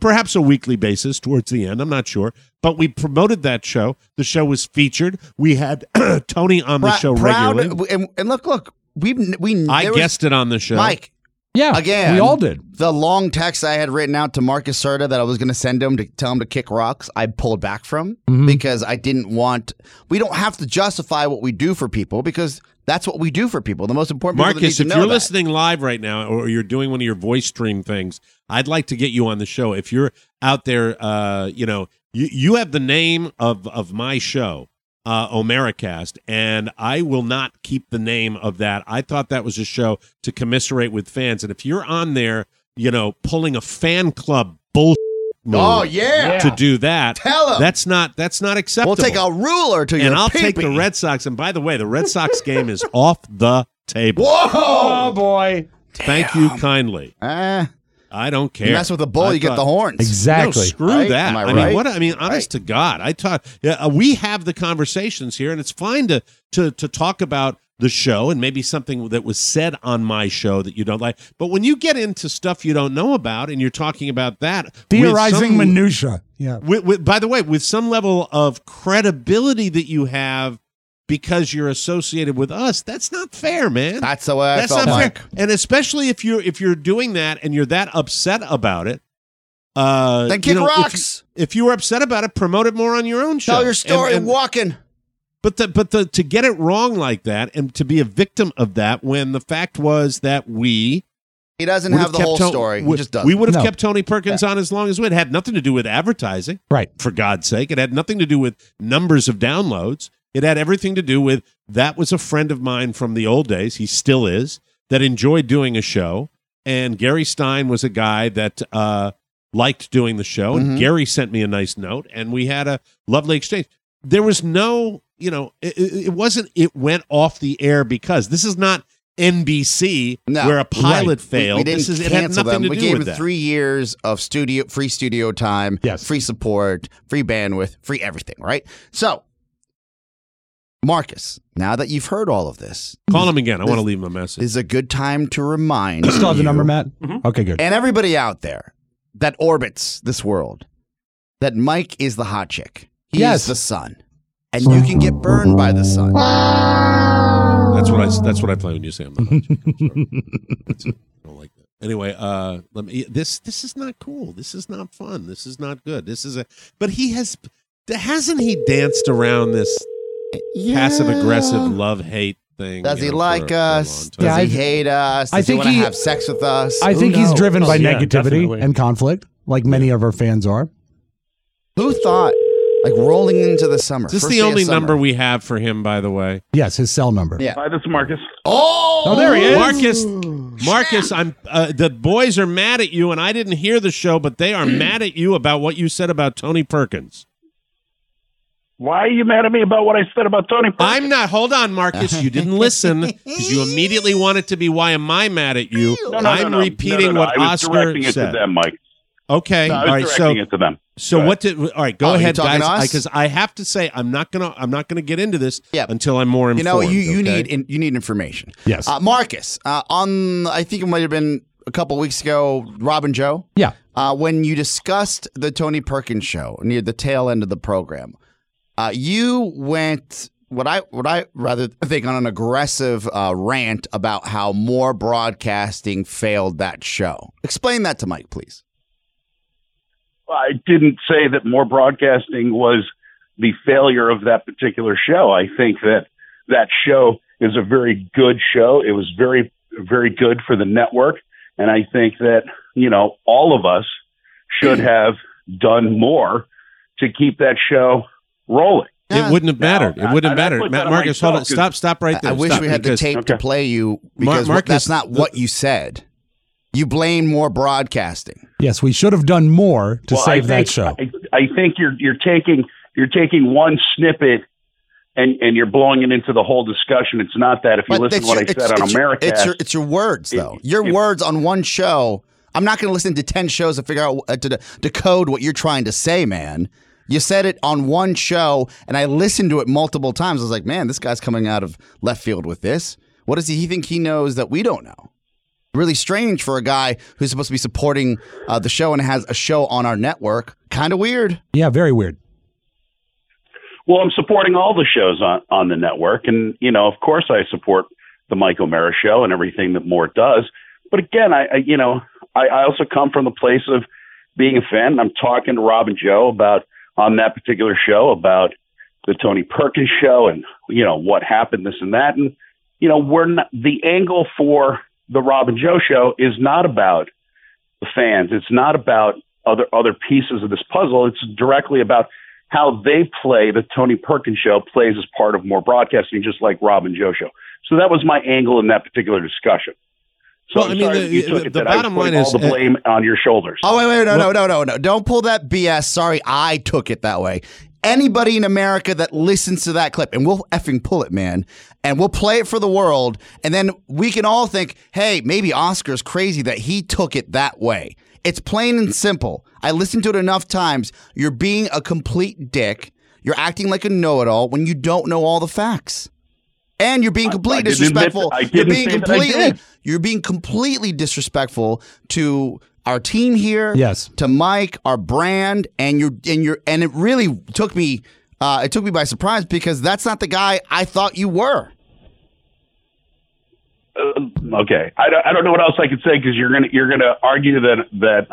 S2: perhaps a weekly basis towards the end. I'm not sure. But we promoted that show. The show was featured. We had Tony on the show regularly.
S3: And look,
S2: I guested on the show.
S3: Mike.
S4: Yeah,
S3: again,
S4: we all did.
S3: The long text I had written out to Marcus Serta that I was going to send him to tell him to kick rocks, I pulled back from because I didn't want. We don't have to justify what we do for people because that's what we do for people. The most important people
S2: Marcus,
S3: that need to
S2: if
S3: know
S2: you're
S3: that.
S2: listening live right now or you're doing one of your voice stream things, I'd like to get you on the show. If you're out there, you have the name of my show. Omericast, and I will not keep the name of that. I thought that was a show to commiserate with fans, and if you're on there, pulling a fan club bullshit to do that,
S3: tell 'em.
S2: that's not acceptable.
S3: We'll take a ruler to your
S2: and I'll
S3: pee-pee.
S2: take the Red Sox. And by the way, the Red Sox game is off the table.
S3: Whoa!
S4: Oh boy!
S2: Thank you kindly. I don't care.
S3: You mess with a bull, you get the horns.
S4: Exactly.
S2: No, screw
S3: Right?
S2: that.
S3: Am I
S2: mean,
S3: right?
S2: honest to God, we have the conversations here, and it's fine to talk about the show and maybe something that was said on my show that you don't like. But when you get into stuff you don't know about, and you're talking about that,
S4: Theorizing minutia. Yeah.
S2: By the way, with some level of credibility that you have. Because you're associated with us, that's not fair, man.
S3: That's the way I
S2: that's
S3: felt,
S2: not
S3: Mike.
S2: fair. And especially if you're doing that and you're that upset about it, then
S3: kick rocks.
S2: If you were upset about it, promote it more on your own show.
S3: Tell your story walking.
S2: But to get it wrong like that and to be a victim of that when the fact was that he
S3: doesn't have the whole story. He just doesn't.
S2: We would have kept Tony Perkins on as long as we had. It had nothing to do with advertising.
S4: Right.
S2: For God's sake. It had nothing to do with numbers of downloads. It had everything to do with that was a friend of mine from the old days. He still is, that enjoyed doing a show. And Gary Stein was a guy that liked doing the show. And Gary sent me a nice note, and we had a lovely exchange. There was no, it wasn't, it went off the air because this is not NBC where a pilot failed.
S3: We didn't
S2: it had
S3: cancel
S2: nothing
S3: them.
S2: to
S3: We
S2: do
S3: gave
S2: with
S3: them
S2: that.
S3: 3 years of free studio time, free support, free bandwidth, free everything, right? So, Marcus, now that you've heard all of this,
S2: call him again. I want to leave him a message.
S3: Is a good time to remind
S4: You still have the number, Matt?
S2: Mm-hmm.
S4: Okay, good.
S3: and everybody out there that orbits this world that Mike is the hot chick. He is the sun, and you can get burned by the sun.
S2: That's what I play when you say I'm the hot chick. I'm sorry. I don't like that. Anyway, let me. This is not cool. This is not fun. This is not good. But hasn't he danced around this passive aggressive love-hate thing?
S3: Does he like us? Does he hate us? Does he want to have sex with us?
S4: I think he's driven by
S3: Yeah,
S4: negativity
S3: definitely.
S4: and conflict, like many of our fans are.
S3: Who thought, like rolling into the summer?
S2: Is this
S3: first
S2: the
S3: day of
S2: only
S3: summer.
S2: number we have for him, by the way?
S4: Yes, his cell number.
S3: Yeah.
S11: Hi, this is Marcus.
S3: Oh,
S4: there he is.
S2: Marcus, I'm. The boys are mad at you, and I didn't hear the show, but they are mad at you about what you said about Tony Perkins.
S11: Why are you mad at me about what I said about Tony Perkins?
S2: I'm not. Hold on, Marcus. You didn't listen because you immediately wanted to be. Why am I mad at you? I'm repeating what
S11: I was
S2: Oscar
S11: directing it
S2: said.
S11: to them, Mike.
S2: Okay.
S11: No, I was
S2: all right.
S11: directing it to them.
S2: So what did? All right. Go ahead,
S3: you talking
S2: guys.
S3: to us?
S2: Because I have to say, I'm not gonna get into this until I'm more
S3: You
S2: informed.
S3: know, you
S2: okay?
S3: need information.
S4: Yes.
S3: Marcus, I think it might have been a couple weeks ago, Rob and Joe.
S4: Yeah.
S3: When you discussed the Tony Perkins show near the tail end of the program, you went what I rather think on an aggressive rant about how more broadcasting failed that show. Explain that to Mike, please.
S11: I didn't say that more broadcasting was the failure of that particular show. I think that show is a very good show. It was very, very good for the network. And I think that, all of us should have done more to keep that show rolling.
S2: It wouldn't have mattered. It wouldn't have mattered. Marcus, hold on. Stop right there.
S3: I wish we had the tape to play you because
S2: Marcus,
S3: that's not what you said. You blame more broadcasting.
S4: Yes, we should have done more to save that show.
S11: I think you're taking one snippet and you're blowing it into the whole discussion. It's not that. If you listen to what I said on America,
S3: it's your words though. Your words on one show. I'm not going to listen to 10 shows to figure out to decode what you're trying to say, man. You said it on one show, and I listened to it multiple times. I was like, man, this guy's coming out of left field with this. What does he think he knows that we don't know? really strange for a guy who's supposed to be supporting the show and has a show on our network. Kind of weird.
S4: Yeah, very weird.
S11: Well, I'm supporting all the shows on the network. And, of course I support the Mike O'Mara Show and everything that Mort does. But again, I also come from the place of being a fan. I'm talking to Rob and Joe about on that particular show about the Tony Perkins show and, what happened, this and that. And, we're not, the angle for the Rob and Joe show is not about the fans. It's not about other pieces of this puzzle. It's directly about how they play. The Tony Perkins show plays as part of more broadcasting, just like Rob and Joe show. So that was my angle in that particular discussion. So
S2: well, the bottom line is
S11: all the blame on your shoulders.
S3: Oh, wait, no. Don't pull that BS. Sorry, I took it that way. Anybody in America that listens to that clip, and we'll effing pull it, man, and we'll play it for the world, and then we can all think, hey, maybe Oscar's crazy that he took it that way. It's plain and simple. I listened to it enough times. You're being a complete dick. You're acting like a know-it-all when you don't know all the facts. And you're being completely disrespectful. You're being completely disrespectful to our team here.
S4: Yes.
S3: To Mike, our brand, and it really took me by surprise because that's not the guy I thought you were.
S11: Okay, I don't know what else I could say because you're gonna argue that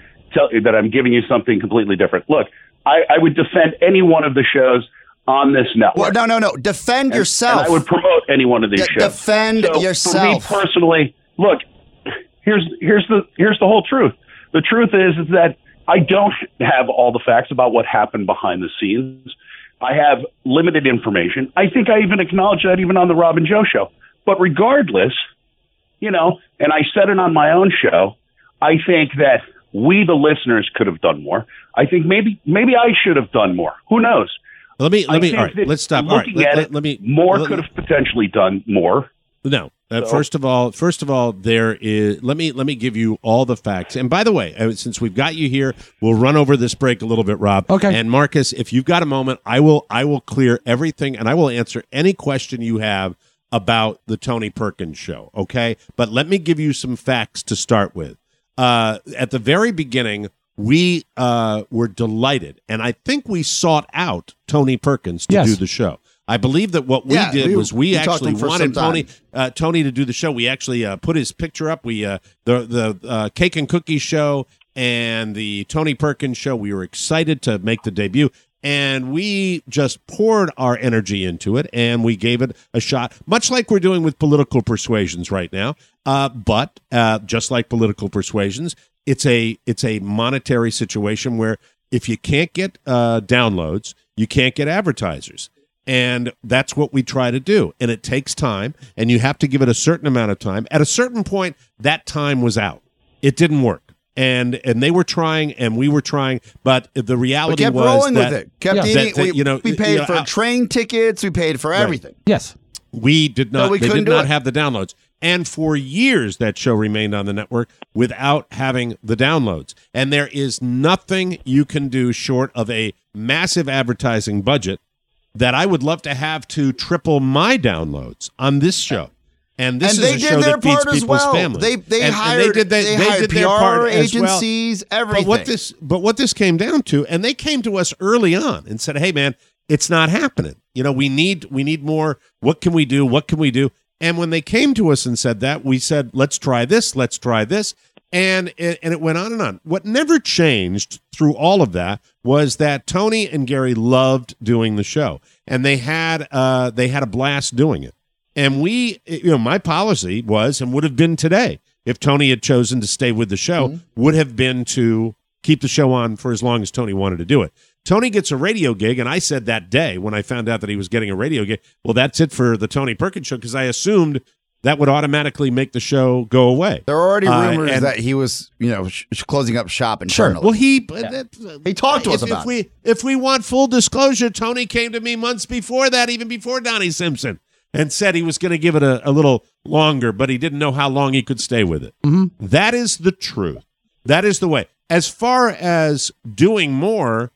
S11: I'm giving you something completely different. Look, I would defend any one of the shows on this network.
S3: Well, no. Defend yourself.
S11: And I would promote any one of these shows.
S3: Defend yourself.
S11: For me personally, look, here's the whole truth. The truth is that I don't have all the facts about what happened behind the scenes. I have limited information. I think I even acknowledge that even on the Rob and Joe show. But regardless, and I said it on my own show, I think that we, the listeners, could have done more. I think maybe I should have done more. Who knows?
S2: All right, let's stop. All right,
S11: could have potentially done more.
S2: No. First of all, there is. Let me give you all the facts. And by the way, since we've got you here, we'll run over this break a little bit, Rob.
S4: Okay.
S2: And Marcus, if you've got a moment, I will clear everything, and I will answer any question you have about the Tony Perkins show. Okay. But let me give you some facts to start with. At the very beginning, we were delighted, and I think we sought out Tony Perkins to do the show. I believe that what we did was we actually wanted Tony to do the show. We actually put his picture up. We the Cake and Cookie show and the Tony Perkins show. We were excited to make the debut, and we just poured our energy into it, and we gave it a shot, much like we're doing with Political Persuasions right now. But just like Political Persuasions, it's a monetary situation where if you can't get downloads, you can't get advertisers. And that's what we try to do. And it takes time, and you have to give it a certain amount of time. At a certain point, that time was out. It didn't work. And they were trying, and we were trying, but the reality
S3: kept
S2: was
S3: rolling
S2: that,
S3: with it. Kept eating. We paid for train tickets. We paid for everything.
S2: Right.
S4: Yes.
S2: We did not. They did not have the downloads. And for years, that show remained on the network without having the downloads. And there is nothing you can do short of a massive advertising budget that I would love to have to triple my downloads on this show. And this is a show that feeds people's families.
S3: They hired PR agencies, everything.
S2: But what this came down to, and they came to us early on and said, "Hey, man, it's not happening. We need more. What can we do? What can we do?" And when they came to us and said that, we said, "Let's try this. Let's try this." And it went on and on. What never changed through all of that was that Tony and Gary loved doing the show, and they had a blast doing it. And we, my policy was, and would have been today, if Tony had chosen to stay with the show, would have been to keep the show on for as long as Tony wanted to do it. Tony gets a radio gig, and I said that day when I found out that he was getting a radio gig, well, that's it for the Tony Perkins show, because I assumed that would automatically make the show go away.
S3: There are already rumors that he was, closing up shop internally.
S2: Sure. Well, he
S3: talked to us about it.
S2: If we want full disclosure, Tony came to me months before that, even before Donnie Simpson, and said he was going to give it a little longer, but he didn't know how long he could stay with it.
S4: Mm-hmm.
S2: That is the truth. That is the way. As far as doing more,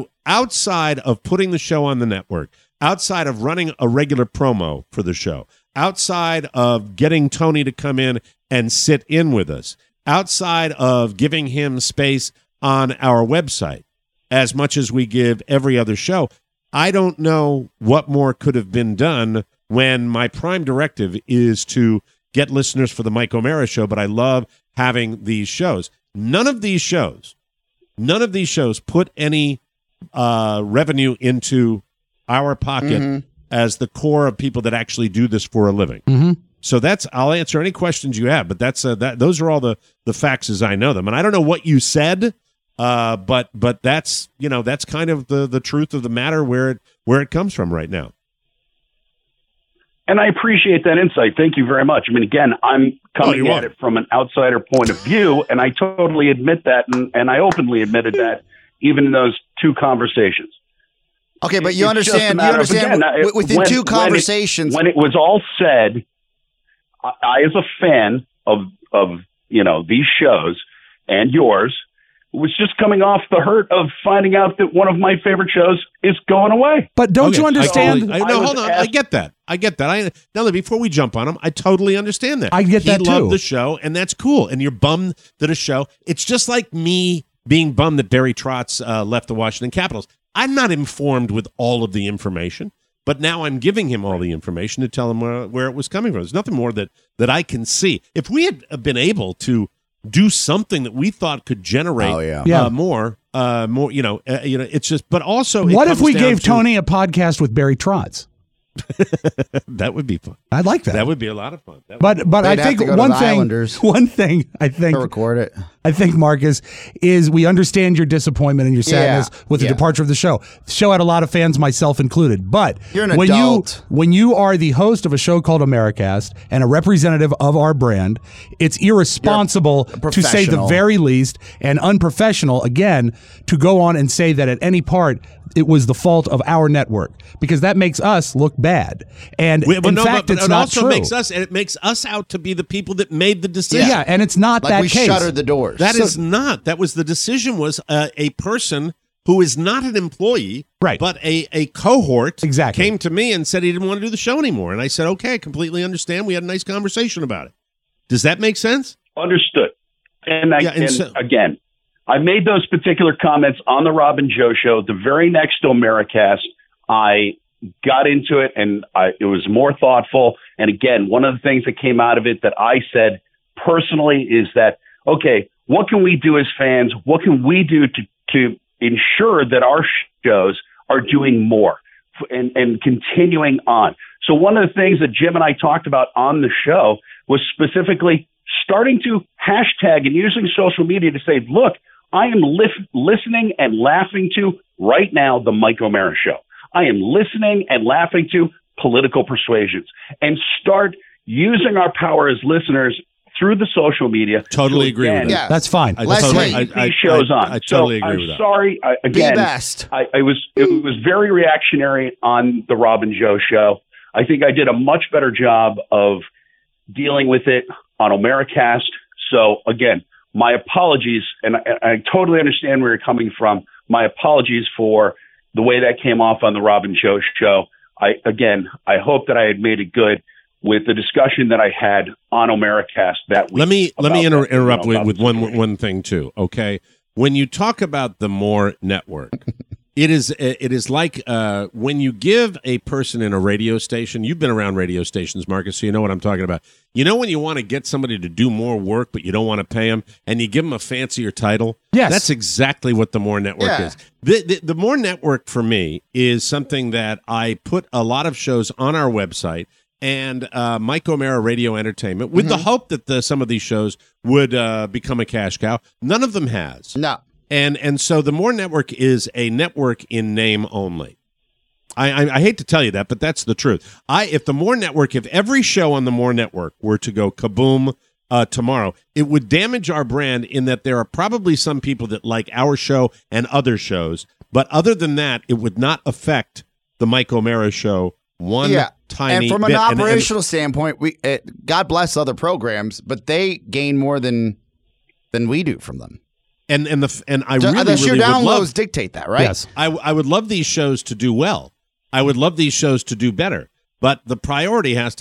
S2: outside of putting the show on the network, outside of running a regular promo for the show, outside of getting Tony to come in and sit in with us, outside of giving him space on our website, as much as we give every other show, I don't know what more could have been done when my prime directive is to get listeners for the Mike O'Mara Show, but I love having these shows. None of these shows put any revenue into our pocket as the core of people that actually do this for a living. So I'll answer any questions you have, but those are all the facts as I know them. And I don't know what you said, but that's kind of the truth of the matter where it comes from right now.
S11: And I appreciate that insight. Thank you very much. I mean, again, I'm coming at it from an outsider point of view, and I totally admit that, and I openly admitted that even in those two conversations.
S3: Okay, but you understand within two conversations.
S11: When it was all said, I as a fan of these shows and yours, was just coming off the hurt of finding out that one of my favorite shows is going away.
S4: But don't you understand?
S2: Hold on. I get that. Now, before we jump on him, I totally understand that.
S4: I get that too.
S2: He loved the show, and that's cool. And you're bummed that a show. It's just like me being bummed that Barry Trotz left the Washington Capitals. I'm not informed with all of the information, but now I'm giving him all the information to tell him where it was coming from. There's nothing more that I can see. If we had been able to do something that we thought could generate more, it's just. But also,
S4: what if we gave Tony a podcast with Barry Trotz?
S2: That would be fun.
S4: I'd like that.
S2: That would be a lot of fun.
S4: But I think one thing I think
S3: record it.
S4: I think, Marcus, is we understand your disappointment and your sadness with the departure of the show. The show had a lot of fans, myself included. But
S3: you're an adult.
S4: When you are the host of a show called Americast and a representative of our brand, it's irresponsible to say the very least and unprofessional, again, to go on and say that at any part it was the fault of our network, because that makes us look bad. And it's not
S2: also
S4: true.
S2: It makes us out to be the people that made the decision.
S4: Yeah, and it's not that case.
S3: We shuttered the doors.
S2: That is not. That was the decision was a person who is not an employee, but a cohort came to me and said he didn't want to do the show anymore. And I said, okay, I completely understand. We had a nice conversation about it. Does that make sense?
S11: Understood. And again, I made those particular comments on the Rob and Joe show. The very next Americast, I got into it, and it was more thoughtful. And again, one of the things that came out of it that I said personally is that, okay, what can we do as fans? What can we do to ensure that our shows are doing more and continuing on? So one of the things that Jim and I talked about on the show was specifically starting to hashtag and using social media to say, look, I am listening and laughing to right now the Mike O'Mara Show. I am listening and laughing to political persuasions, and start using our power as listeners through the social media.
S2: Totally agree with that.
S3: Yeah.
S4: That's fine.
S3: Let's
S11: these shows on.
S2: I totally agree with that.
S11: I'm sorry. Again,
S3: be best.
S11: It was very reactionary on the Rob and Joe show. I think I did a much better job of dealing with it on Americast. So again, my apologies, and I totally understand where you're coming from. My apologies for the way that came off on the Rob and Joe show. I hope that I had made it good with the discussion that I had on Americast that week.
S2: Let me interrupt with one thing too. Okay, when you talk about the More Network, it is like when you give a person in a radio station. You've been around radio stations, Marcus, so you know what I'm talking about. You know when you want to get somebody to do more work, but you don't want to pay them, and you give them a fancier title?
S4: Yes.
S2: That's exactly what the More Network is. The More Network, for me, is something that I put a lot of shows on our website and Mike O'Mara Radio Entertainment with the hope that some of these shows would become a cash cow. None of them has.
S3: No.
S2: And so the More Network is a network in name only. I hate to tell you that, but that's the truth. If every show on the More Network were to go kaboom tomorrow, it would damage our brand in that there are probably some people that like our show and other shows, but other than that, it would not affect the Mike O'Mara Show one tiny
S3: bit. And from
S2: an
S3: operational standpoint, God bless other programs, but they gain more than we do from them.
S2: And I really,
S3: the sheer
S2: really
S3: downloads
S2: would love,
S3: dictate that, right?
S4: Yes.
S2: I would love these shows to do well. I would love these shows to do better. But the priority has to be,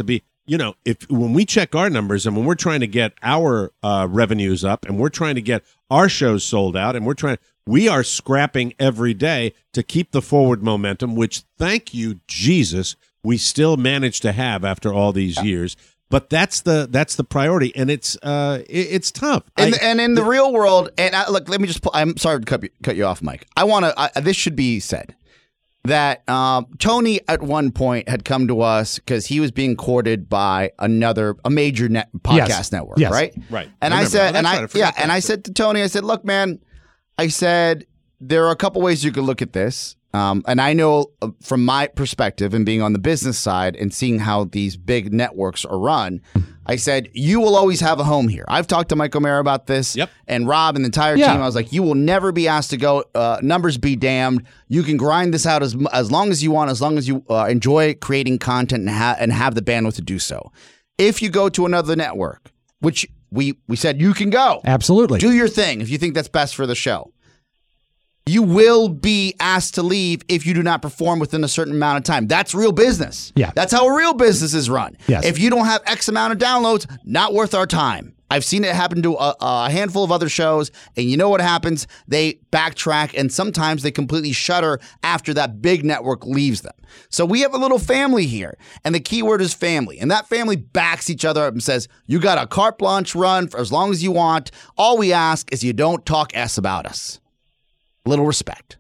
S2: when we check our numbers and when we're trying to get our revenues up and we're trying to get our shows sold out and we are scrapping every day to keep the forward momentum, which, thank you, Jesus, we still manage to have after all these years. But that's the priority, and it's tough.
S3: And in the real world, look, let me just. I'm sorry to cut you off, Mike. This should be said that Tony at one point had come to us because he was being courted by a major podcast network, right?
S2: Right.
S3: And I said, I said to Tony, I said, look, man, I said there are a couple ways you could look at this. And I know from my perspective and being on the business side and seeing how these big networks are run, I said, you will always have a home here. I've talked to Mike O'Mara about this and Rob and the entire team. I was like, you will never be asked to go. Numbers be damned. You can grind this out as long as you want, as long as you enjoy creating content and have the bandwidth to do so. If you go to another network, which we said you can go.
S4: Absolutely.
S3: Do your thing if you think that's best for the show. You will be asked to leave if you do not perform within a certain amount of time. That's real business.
S4: Yeah.
S3: That's how a real business is run.
S4: Yes.
S3: If you don't have X amount of downloads, not worth our time. I've seen it happen to a handful of other shows, and you know what happens? They backtrack, and sometimes they completely shutter after that big network leaves them. So we have a little family here, and the key word is family. And that family backs each other up and says, you got a carte blanche run for as long as you want. All we ask is you don't talk S about us. Little respect.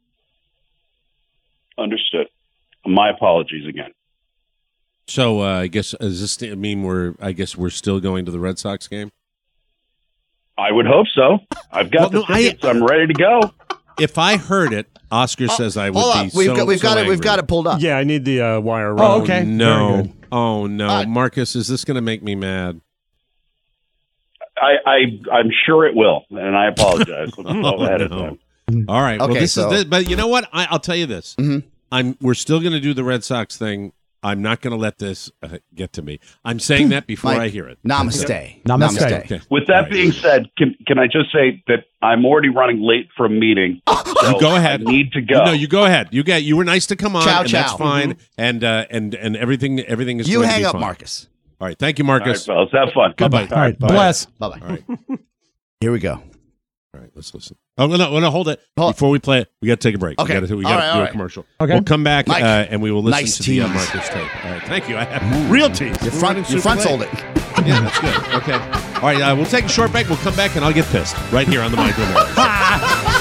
S11: Understood. My apologies again.
S2: So I guess does this mean we're still going to the Red Sox game?
S11: I would hope so. I've got the tickets. I'm ready to go.
S2: If I heard it, Oscar says I would be.
S3: We've got it pulled up.
S12: Yeah, I need the wire.
S4: Oh, okay.
S2: No. Oh no, Marcus, is this going to make me mad?
S11: I'm sure it will, and I apologize ahead of time.
S2: All right.
S3: Okay,
S2: well, this is. But you know what? I'll tell you this.
S3: Mm-hmm.
S2: We're still going to do the Red Sox thing. I'm not going to let this get to me. I'm saying that before
S3: Mike,
S2: I hear it.
S3: Namaste.
S4: Namaste.
S2: Okay.
S11: With that being said, can I just say that I'm already running late for a meeting? So
S2: you go ahead.
S11: I need to go.
S2: No, you go ahead. You were nice to come on.
S3: Ciao,
S2: and
S3: ciao.
S2: That's fine. Mm-hmm. And everything is.
S3: You
S2: going to
S3: hang
S2: be
S3: up,
S2: fine.
S3: Marcus.
S2: All right. Thank you, Marcus.
S11: All right, fellas. Have fun.
S2: Goodbye.
S4: All right. Bless.
S3: Bye-bye.
S2: All right.
S3: Here we go.
S2: All right, let's listen. Oh, no, hold it. Before we play it, we got to take a break.
S3: Okay.
S2: We got to do a commercial.
S3: Okay.
S2: We'll come back
S3: Mike,
S2: and we will listen
S3: nice
S2: to
S3: tease.
S2: the Marcus tape. All right, thank you. I have real tease.
S3: Your front sold it.
S2: Yeah, that's good. Okay. All right, we'll take a short break. We'll come back and I'll get pissed right here on the Mike O'Mara Show.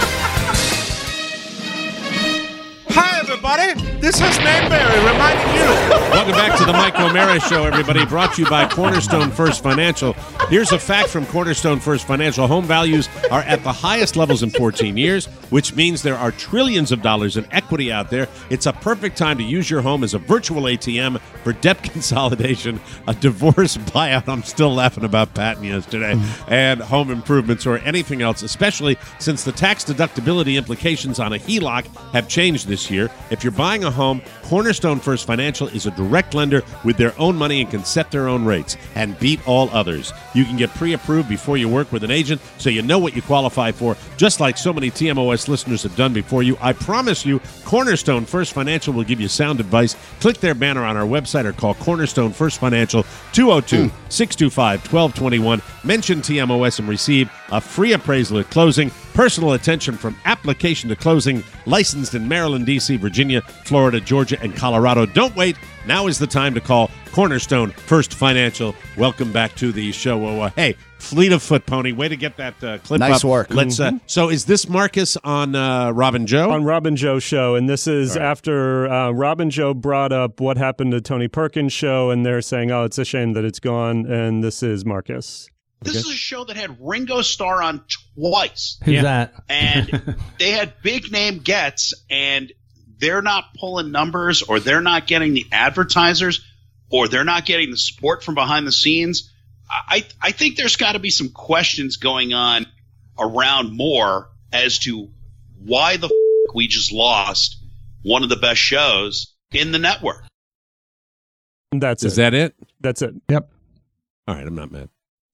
S6: Hi, everybody. This is Mayberry reminding you.
S2: Welcome back to the Mike O'Mara Show, everybody. Brought to you by Cornerstone First Financial. Here's a fact from Cornerstone First Financial. Home values are at the highest levels in 14 years, which means there are trillions of dollars in equity out there. It's a perfect time to use your home as a virtual ATM for debt consolidation, a divorce buyout. I'm still laughing about Patton yesterday, and home improvements or anything else, especially since the tax deductibility implications on a HELOC have changed this year. If you're buying a home, Cornerstone First Financial is a direct lender with their own money and can set their own rates and beat all others. You can get pre-approved before you work with an agent, so you know what you qualify for, just like so many TMOS listeners have done before you. I promise you, Cornerstone First Financial will give you sound advice. Click their banner on our website or call Cornerstone First Financial 202-625-1221. Mention TMOS and receive a free appraisal at closing. Personal attention from application to closing. Licensed in Maryland, D.C., Virginia, Florida, Georgia, and Colorado. Don't wait. Now is the time to call Cornerstone First Financial. Welcome back to the show. Hey, Fleet of Foot Pony, way to get that clip
S3: nice
S2: up.
S3: Work.
S2: Let's. So is this Marcus on Rob and Joe?
S12: On Rob and Joe show, and this is after Rob and Joe brought up what happened to Tony Perkins' show, and they're saying, oh, it's a shame that it's gone, and this is Marcus.
S13: This is a show that had Ringo Starr on twice.
S14: Who's that?
S13: And they had big name gets, and they're not pulling numbers, or they're not getting the advertisers, or they're not getting the support from behind the scenes. I think there's got to be some questions going on around more as to why the we just lost one of the best shows in the network.
S12: Is
S2: that it?
S12: That's it.
S4: Yep.
S2: All right, I'm not mad.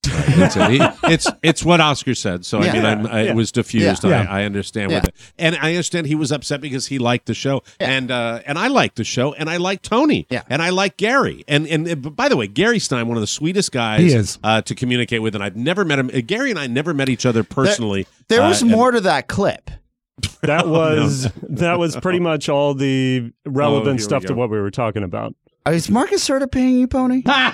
S2: It's what Oscar said. So I mean, it was diffused.
S3: Yeah.
S2: I understand with it, and I understand he was upset because he liked the show, and I liked the show, and I like Tony, and I like Gary, and by the way, Gary Stein, one of the sweetest guys
S4: He is.
S2: To communicate with, and I've never met him. Gary and I never met each other personally.
S3: There was more to that clip.
S12: That was pretty much all the relevant stuff to what we were talking about.
S3: Is Marcus Serta paying you, Pony? Are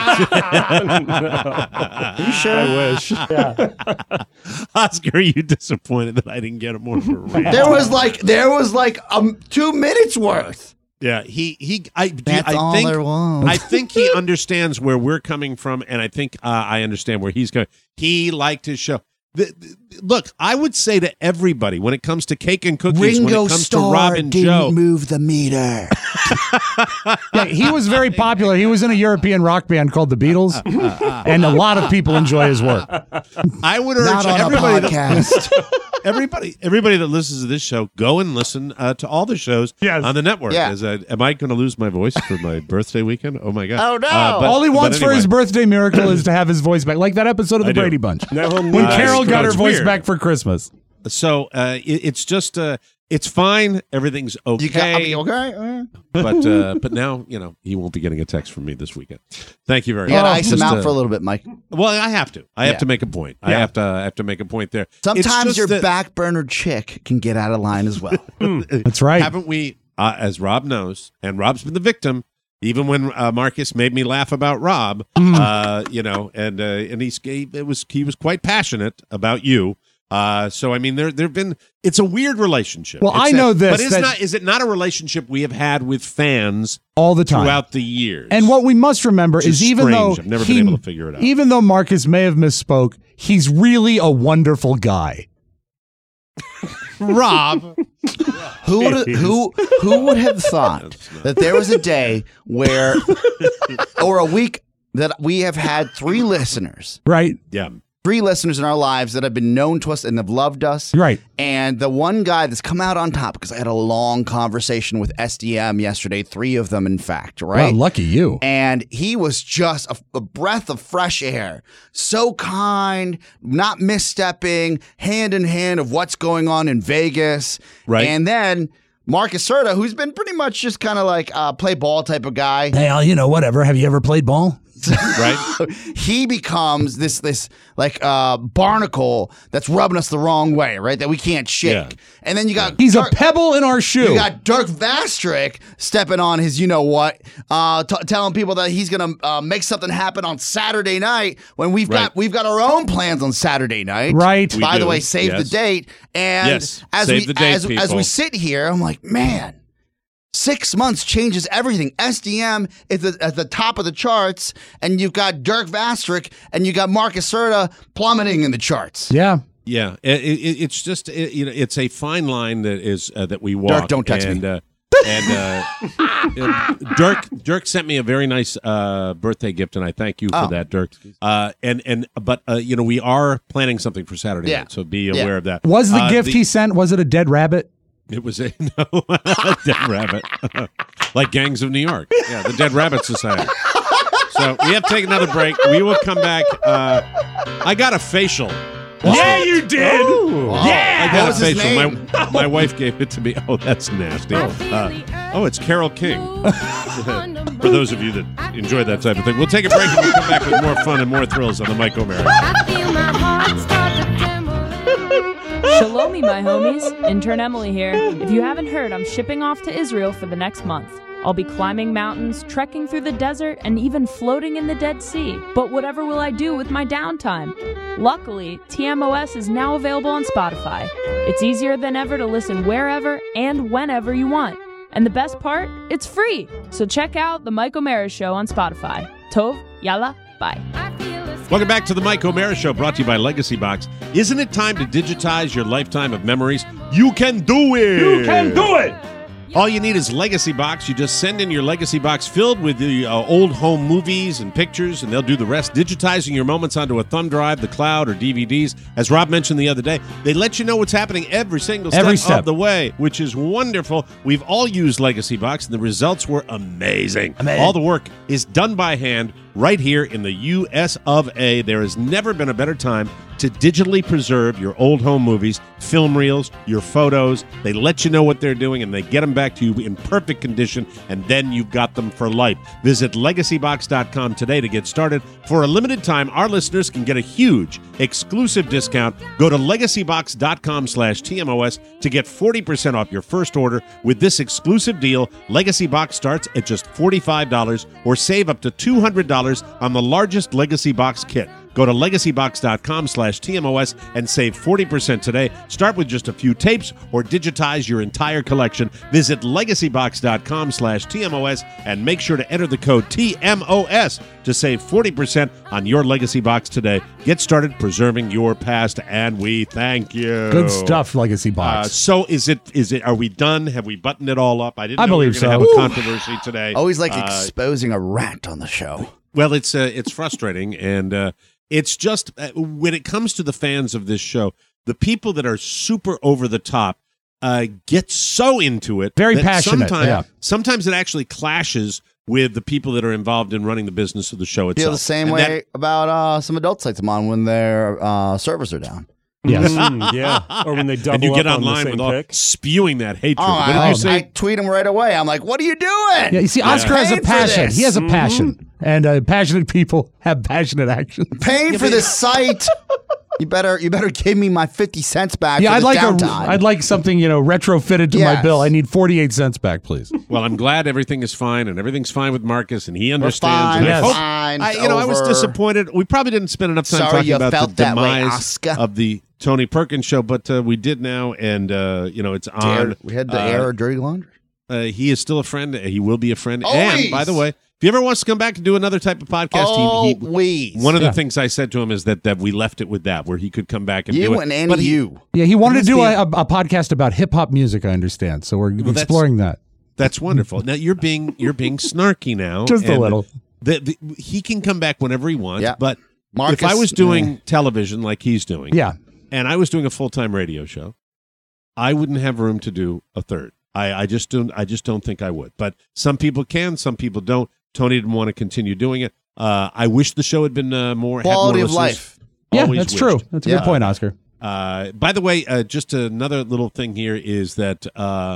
S3: you sure?
S12: I wish. Yeah.
S2: Oscar, are you disappointed that I didn't get him more for a rant?
S3: There was like 2 minutes worth.
S2: Yeah, I think he understands where we're coming from, and I think I understand where he's going. He liked his show. Look, I would say to everybody when it comes to cake and cookies, when it comes to Rob and Joe,
S3: move the meter.
S4: Yeah, he was very popular. He was in a European rock band called the Beatles, and a lot of people enjoy his work.
S2: I would urge everybody everybody that listens to this show, go and listen to all the shows on the network.
S3: Yeah.
S2: Am I going to lose my voice for my birthday weekend? Oh my god!
S3: Oh no!
S4: All he wants for his birthday miracle is to have his voice back, like that episode of the Brady Bunch when Carol got her voice back for Christmas.
S2: So it's just it's fine. Everything's okay. But now he won't be getting a text from me this weekend. Thank you very much.
S3: You got to ice him out for a little bit, Mike.
S2: Well, I have to. I have to make a point. I have to make a point there.
S3: Sometimes your back burner chick can get out of line as well.
S4: That's right.
S2: Haven't we? As Rob knows, and Rob's been the victim. Even when Marcus made me laugh about Rob, and he was quite passionate about you. So I mean, there've been. It's a weird relationship.
S4: Well, I know this,
S2: but is it not a relationship we have had with fans
S4: all the time
S2: throughout the years?
S4: And what we must remember is even though
S2: I've never been able to figure it out.
S4: Even though Marcus may have misspoke, he's really a wonderful guy.
S2: Rob.
S3: Who would have thought that there was a day where, or a week that we have had 3 listeners,
S4: right?
S2: Yeah.
S3: 3 listeners in our lives that have been known to us and have loved us.
S4: Right.
S3: And the one guy that's come out on top, because I had a long conversation with SDM yesterday, 3 of them, in fact, right?
S4: Well, lucky you.
S3: And he was just a breath of fresh air. So kind, not misstepping, hand in hand of what's going on in Vegas.
S2: Right.
S3: And then Marcus Serta, who's been pretty much just kind of like a play ball type of guy.
S4: Hey, whatever. Have you ever played ball?
S2: Right.
S3: He becomes this like barnacle that's rubbing us the wrong way, right? That we can't shake.
S2: Yeah.
S3: And then you got
S4: he's a pebble in our shoe.
S3: You got Dirk Vastrick stepping on his what, telling people that he's gonna make something happen on Saturday night when we've got our own plans on Saturday night.
S4: Right.
S3: By the way, save the date. And as we sit here, I'm like, man. 6 months changes everything. SDM is at the top of the charts, and you've got Dirk Vastrick, and you got Marcus Serta plummeting in the charts.
S4: Yeah.
S2: Yeah. It's just, it's a fine line that is that we walk.
S3: Dirk, don't text me.
S2: Dirk sent me a very nice birthday gift, and I thank you for that, Dirk. But we are planning something for Saturday night, so be aware of that.
S4: Was the gift he sent, was it a dead rabbit?
S2: It was a dead rabbit, like Gangs of New York. Yeah, the Dead Rabbit Society. So we have to take another break. We will come back. I got a facial.
S12: Yeah, you did.
S2: Oh. Yeah, I got a facial. My wife gave it to me. Oh, that's nasty. It's Carole King. For those of you that enjoy that type of thing, we'll take a break and we'll come back with more fun and more thrills on the Mike O'Meara.
S14: Shalomi, my homies. Intern Emily here. If you haven't heard, I'm shipping off to Israel for the next month. I'll be climbing mountains, trekking through the desert, and even floating in the Dead Sea. But whatever will I do with my downtime? Luckily, TMOS is now available on Spotify. It's easier than ever to listen wherever and whenever you want. And the best part? It's free! So check out The Mike O'Meara Show on Spotify. Tov, yalla, bye.
S2: Welcome back to the Mike O'Meara Show, brought to you by Legacy Box. Isn't it time to digitize your lifetime of memories? You can do it!
S12: You can do it!
S2: All you need is Legacy Box. You just send in your Legacy Box filled with the old home movies and pictures, and they'll do the rest, digitizing your moments onto a thumb drive, the cloud, or DVDs. As Rob mentioned the other day, they let you know what's happening every single step of the way, which is wonderful. We've all used Legacy Box, and the results were amazing. All the work is done by hand right here in the U.S. of A. There has never been a better time to digitally preserve your old home movies, film reels, your photos. They let you know what they're doing, and they get them back to you in perfect condition, and then you've got them for life. Visit LegacyBox.com today to get started. For a limited time, our listeners can get a huge exclusive discount. Go to LegacyBox.com/TMOS to get 40% off your first order. With this exclusive deal, Legacy Box starts at just $45 or save up to $200 on the largest Legacy Box kit. Go to LegacyBox.com/TMOS and save 40% today. Start with just a few tapes or digitize your entire collection. Visit LegacyBox.com/TMOS and make sure to enter the code TMOS to save 40% on your Legacy Box today. Get started preserving your past, and we thank you.
S4: Good stuff, Legacy Box.
S2: So is it? Are we done? Have we buttoned it all up? I didn't know
S4: believe
S2: we were going to
S4: so.
S2: have a controversy today.
S3: Always like exposing a rat on the show.
S2: Well, it's frustrating, and it's just when it comes to the fans of this show, the people that are super over the top get so into it.
S4: Very passionate.
S2: Sometimes it actually clashes with the people that are involved in running the business of the show itself.
S3: Feel the same way about some adult sites I'm on when their servers are down.
S4: Yes.
S12: Yeah. Or when they double
S2: and you get
S12: up
S2: online
S12: on the
S2: with
S12: same
S2: all
S12: pick.
S2: spewing that hatred.
S3: Oh,
S2: What did you say?
S3: I tweet him right away. I'm like, what are you doing?
S4: Yeah, you see, Oscar has a
S3: Paying for
S4: passion.
S3: this.
S4: He has a passion. And passionate people have passionate actions.
S3: Paying for this site. You better give me my 50 cents back.
S4: Yeah,
S3: for
S4: I'd
S3: this
S4: like
S3: downtime.
S4: I'd like something, retrofitted to my
S3: Yes.
S4: bill. I need 48 cents back, please.
S2: Well, I'm glad everything is fine, and everything's fine with Marcus, and he understands.
S3: fine,
S2: and I
S4: yes.
S2: hope-
S3: fine,
S2: I was
S3: over.
S2: disappointed. We probably didn't spend enough time
S3: Sorry
S2: talking
S3: you
S2: about the
S3: felt that way,
S2: demise
S3: Oscar.
S2: of the Tony Perkins show, but we did now, and it's on.
S3: We had to air our dirty laundry.
S2: He is still a friend. He will be a friend.
S3: Always.
S2: And by the way, if he ever wants to come back and do another type of podcast,
S3: Always.
S2: one of the things I said to him is that we left it with that, where he could come back and do
S3: You
S2: it.
S3: and
S2: But he-
S3: you.
S4: Yeah, he wanted to
S2: must
S4: do
S2: be
S4: a podcast about hip hop music, I understand. So we're
S2: that's-
S4: exploring that.
S2: That's wonderful. Now you're being snarky now,
S4: Just a
S2: and
S4: little.
S2: He can come back whenever he wants.
S3: Yeah.
S2: But
S3: Marcus,
S2: if I was doing television like he's doing,
S4: Yeah.
S2: and I was doing a full-time radio show, I wouldn't have room to do a third. I just don't think I would. But some people can, some people don't. Tony didn't want to continue doing it. I wish the show had been more
S3: Quality
S2: had
S3: of
S2: more
S3: life.
S4: Yeah,
S2: Always
S4: that's
S2: wished.
S4: true. That's a good point, Oscar.
S2: By the way, just another little thing here is that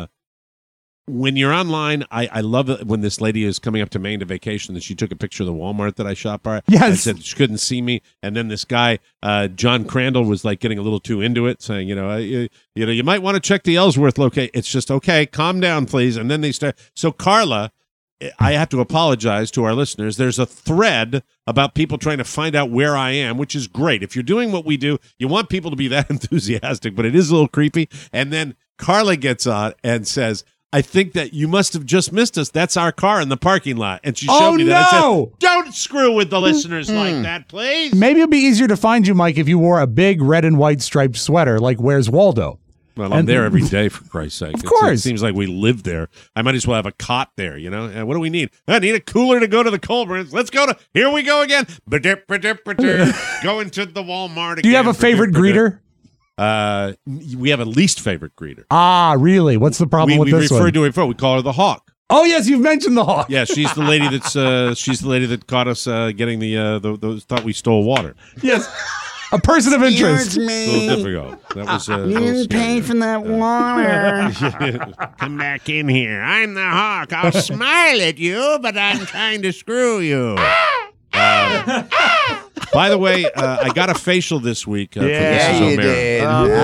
S2: when you're online, I love it when this lady is coming up to Maine to vacation and she took a picture of the Walmart that I shop by.
S4: Yes.
S2: And said she couldn't see me. And then this guy, John Crandall, was like getting a little too into it, saying, you might want to check the Ellsworth location. It's just, okay, calm down, please. And then they start. So Carla, I have to apologize to our listeners. There's a thread about people trying to find out where I am, which is great. If you're doing what we do, you want people to be that enthusiastic, but it is a little creepy. And then Carla gets on and says, I think that you must have just missed us. That's our car in the parking lot. And she showed me that. I said, don't screw with the listeners like that, please.
S4: Maybe it'd be easier to find you, Mike, if you wore a big red and white striped sweater like Where's Waldo.
S2: Well, I'm there every day, for Christ's sake.
S4: Of course.
S2: It seems like we live there. I might as well have a cot there, And what do we need? I need a cooler to go to the Colburns. Let's go to, here we go again. Going to the Walmart again.
S4: Do you have a favorite greeter?
S2: We have a least favorite greeter.
S4: Ah, really? What's the problem with
S2: we
S4: this one?
S2: referred to her before. We call her the Hawk.
S4: Oh, yes, you've mentioned the Hawk.
S2: Yeah, she's the lady that caught us getting those thought we stole water.
S4: Yes. A person of interest.
S2: A little difficult. That was
S3: You didn't pay for that water.
S2: Come back in here. I'm the Hawk. I'll smile at you, but I'm trying to screw you. By the way, I got a facial this week from Mrs.
S3: you
S2: O'Mara.
S3: did.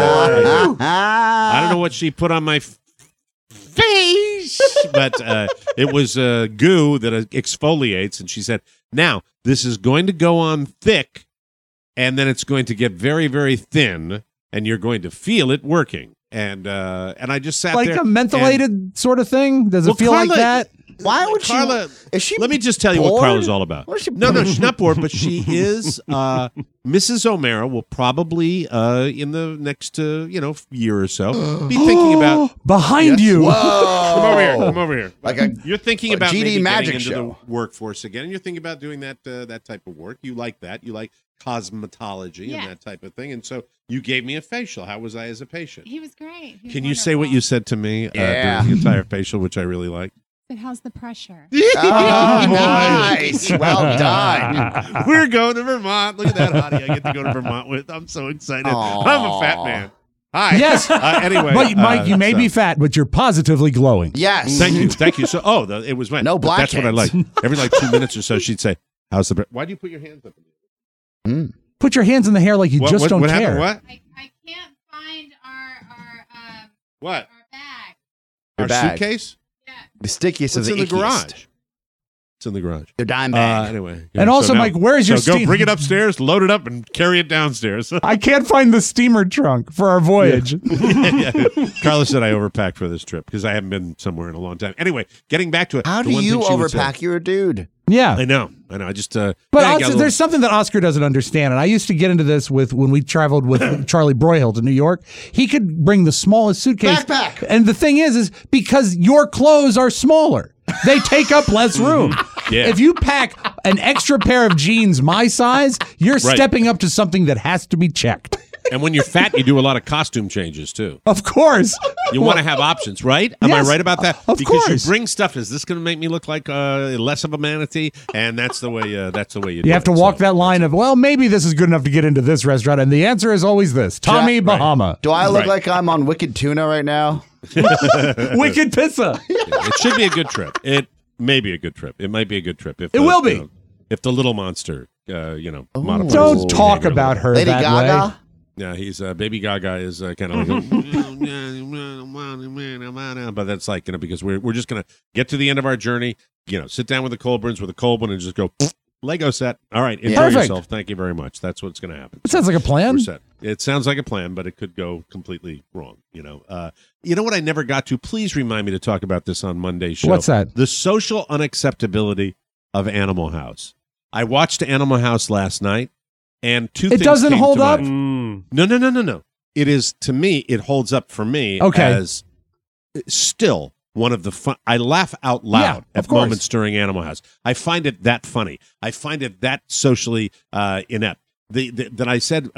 S2: I don't know what she put on my face, but it was goo that exfoliates, and she said, now, this is going to go on thick, and then it's going to get very, very thin, and you're going to feel it working. And I just sat
S4: like
S2: there.
S4: a mentholated sort of thing? Does it
S2: Well,
S4: feel
S2: Carla-
S4: like that?
S3: Why would
S2: Carla,
S3: she? Is she?
S2: Let me just tell you what
S3: bored?
S2: Carla's all about.
S3: What is she
S2: No, she's not bored, but she is Mrs. O'Mara will probably, in the next, year or so, be thinking about
S4: behind you.
S3: Whoa.
S2: Come over here. You're thinking about
S3: GD
S2: maybe
S3: magic
S2: getting into
S3: show.
S2: the workforce again, and you're thinking about doing that type of work. You like that. You like cosmetology and that type of thing. And so you gave me a facial. How was I as a patient?
S15: He was great.
S2: Can you say what you said to me during the entire facial, which I really liked?
S15: Said, how's the pressure?
S3: Oh, nice. Well done.
S2: We're going to Vermont. Look at that hottie I get to go to Vermont with. I'm so excited.
S3: Aww.
S2: I'm a fat man. Hi.
S4: Yes.
S2: Anyway.
S4: But, Mike, you may be fat, but you're positively glowing.
S3: Yes.
S2: Thank you. So, it was when.
S3: No blackheads.
S2: That's what I like. Every 2 minutes or so, she'd say, how's the... Why do you put your hands up?
S4: Put your hands in the hair like you just don't
S2: what
S4: care.
S2: Happened? What?
S15: I can't find our
S2: What?
S15: Our bag.
S2: Our
S3: bag.
S2: Suitcase?
S3: The stickiest
S2: It's
S3: of the
S2: in the
S3: ickiest.
S2: garage. It's in the garage.
S3: Your dime bag.
S2: Anyway.
S4: And also, Mike, where's your
S2: go
S4: steam-
S2: bring it upstairs, load it up, and carry it downstairs.
S4: I can't find the steamer trunk for our voyage.
S2: Yeah. Carla said I overpacked for this trip because I haven't been somewhere in a long time. Anyway, getting back to it.
S3: How do you overpack? You're a dude.
S4: Yeah.
S2: I know. I just.
S4: But also, there's something that Oscar doesn't understand, and I used to get into this with when we traveled with Charlie Broyhill to New York. He could bring the smallest suitcase.
S3: Backpack.
S4: And the thing is because your clothes are smaller. They take up less room.
S2: Yeah.
S4: If you pack an extra pair of jeans my size, you're stepping up to something that has to be checked.
S2: And when you're fat, you do a lot of costume changes, too.
S4: Of course.
S2: You want to have options, right? Am
S4: Yes,
S2: I right about that?
S4: of
S2: because
S4: course.
S2: you bring stuff. Is this going to make me look like less of a manatee? And that's the way. You do
S4: You have to
S2: it.
S4: walk that line of, well, maybe this is good enough to get into this restaurant. And the answer is always this. Tommy Bahama.
S3: Do I look like I'm on Wicked Tuna right now?
S4: Wicked Pizza.
S2: It should be a good trip. It may be a good trip. It might be a good trip. If
S4: It will be.
S2: If the little monster, modifies
S4: Don't
S2: his
S4: talk
S2: behavior a
S4: about
S2: little.
S4: her
S3: Lady
S4: that
S3: Gaga?
S4: way.
S2: Yeah, he's Baby Gaga is kind of like, but that's like because we're just gonna get to the end of our journey. Sit down with the Colburns with a cold one and just go Lego set. All right, enjoy
S4: Perfect.
S2: yourself. Thank you very much. That's what's gonna happen.
S4: It sounds like a plan.
S2: We're set. It sounds like a plan, but it could go completely wrong. You know what I never got to? Please remind me to talk about this on Monday's show.
S4: What's that?
S2: The social unacceptability of Animal House. I watched Animal House last night, and two things
S4: doesn't
S2: came
S4: hold
S2: to
S4: up?
S2: mind. No. It is, to me, it holds up for me as still one of the fun. I laugh out loud at moments during Animal House. I find it that funny. I find it that socially inept. That I said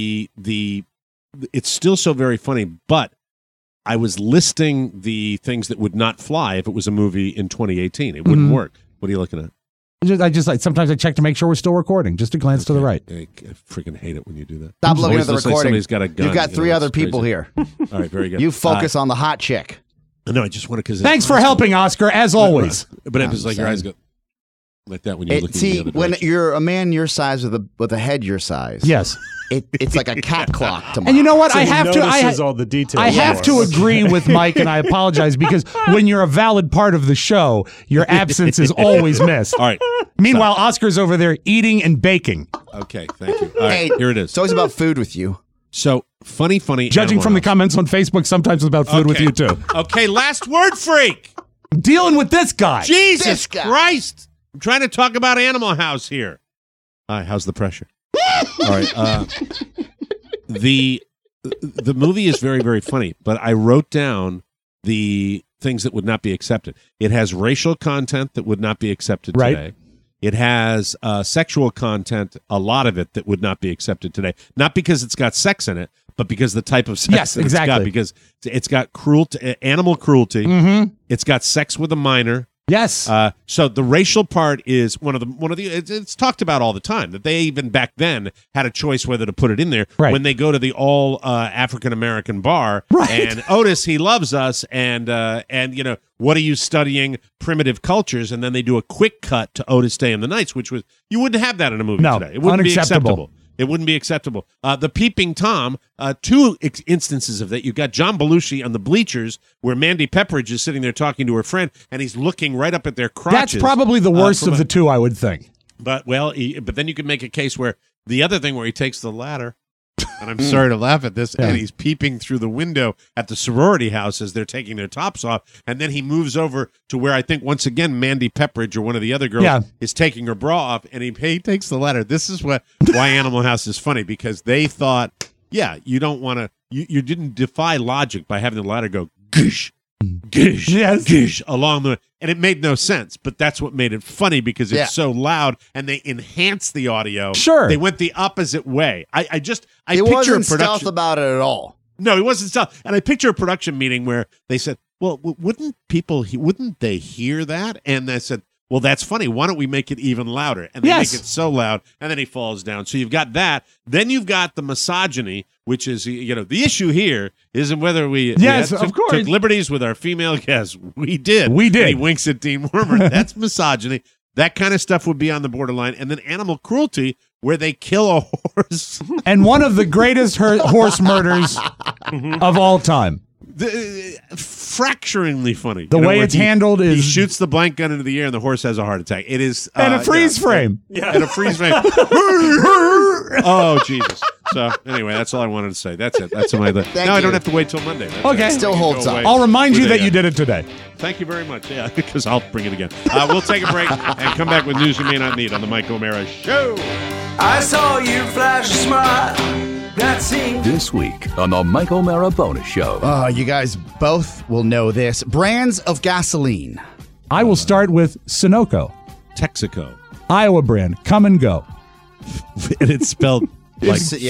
S2: it's still so very funny, but I was listing the things that would not fly if it was a movie in 2018. It wouldn't work. What are you looking at?
S4: I just like sometimes I check to make sure we're still recording. Just a glance to the right.
S2: I freaking hate it when you do that.
S3: Stop looking at
S2: Always
S3: the
S2: looks like
S3: recording.
S2: somebody's got a gun.
S3: You've got three other people
S2: crazy.
S3: here.
S2: All right, very good.
S3: You focus on the hot chick.
S2: No, I just want to because
S4: Thanks for helping, Oscar, as always.
S2: But it was like your eyes go like that when you're looking
S3: See,
S2: the other
S3: when
S2: direction.
S3: you're a man your size with a head your size.
S4: Yes.
S3: It's like a cat clock to
S4: And you know what?
S12: So
S4: I
S12: he
S4: have to.
S12: notices all the details.
S4: I have to agree with Mike, and I apologize because when you're a valid part of the show, your absence is always missed.
S2: All right.
S4: Meanwhile, Oscar's over there eating and baking.
S2: Okay, thank you. All right, here it is.
S3: It's always about food with you.
S2: So funny.
S4: Judging
S2: Animal
S4: from the
S2: House.
S4: comments on Facebook, sometimes it's about food with you too.
S2: Okay, last word, freak.
S4: I'm dealing with this guy.
S2: Jesus
S3: This guy.
S2: Christ! I'm trying to talk about Animal House here. All right, how's the pressure? All right. The movie is very, very funny, but I wrote down the things that would not be accepted. It has racial content that would not be accepted
S4: Right.
S2: today. It has sexual content, a lot of it that would not be accepted today. Not because it's got sex in it, but because the type of sex
S4: Yes,
S2: that it's got.
S4: exactly.
S2: Because it's got cruelty, animal cruelty.
S4: Mm-hmm.
S2: It's got sex with a minor.
S4: Yes.
S2: So the racial part is one of the. It's talked about all the time that they even back then had a choice whether to put it in there
S4: Right.
S2: when they go to the all African American bar.
S4: Right.
S2: And Otis, he loves us, and what are you studying? Primitive cultures, and then they do a quick cut to Otis Day and the Nights, which was you wouldn't have that in a movie
S4: No,
S2: today. It wouldn't be
S4: unacceptable.
S2: acceptable. It wouldn't be acceptable. The Peeping Tom, two instances of that. You've got John Belushi on the bleachers where Mandy Pepperidge is sitting there talking to her friend, and he's looking right up at their crotches.
S4: That's probably the worst
S2: from
S4: of the two, I would think.
S2: But then you could make a case where the other thing where he takes the ladder And I'm sorry to laugh at this. And he's peeping through the window at the sorority house as they're taking their tops off. And then he moves over to where I think, once again, Mandy Pepperidge or one of the other girls is taking her bra off. And he takes the ladder. This is why Animal House is funny, because they thought, you don't want to, you didn't defy logic by having the ladder go, goosh, goosh, goosh, along the, and it made no sense, but that's what made it funny, because it's so loud, and they enhanced the audio.
S4: Sure.
S2: They went the opposite way. I
S3: it
S2: picture
S3: wasn't
S2: a production
S3: stealth about it at all.
S2: No, it wasn't stealth. And I picture a production meeting where they said, well, wouldn't they hear that? And I said, well, that's funny. Why don't we make it even louder? And they make it so loud, and then he falls down. So you've got that. Then you've got the misogyny, which is, the issue here isn't whether we took liberties with our female guests. We did.
S4: We did.
S2: And he winks at Dean Wormer. That's misogyny. That kind of stuff would be on the borderline. And then animal cruelty, where they kill a horse.
S4: And one of the greatest horse murders of all time.
S2: Fracturingly funny.
S4: The way it's handled is...
S2: He shoots the blank gun into the air and the horse has a heart attack. It is...
S4: and a freeze frame.
S2: And a freeze frame. Oh, Jesus. So, anyway, that's all I wanted to say. That's it. That's my... Now I don't have to wait till Monday.
S4: Okay.
S3: Still holds up.
S4: I'll remind you that you did it today.
S2: Thank you very much. Yeah, because I'll bring it again. We'll take a break and come back with news you may not need on the Mike O'Mara Show.
S16: I saw you flash a smile.
S1: This week on the Mike O'Mara Bonus Show.
S3: You guys both will know this. Brands of gasoline.
S4: I will start with Sunoco.
S2: Texaco.
S4: Iowa brand. Come and go.
S2: And it's spelled like...
S4: Okay.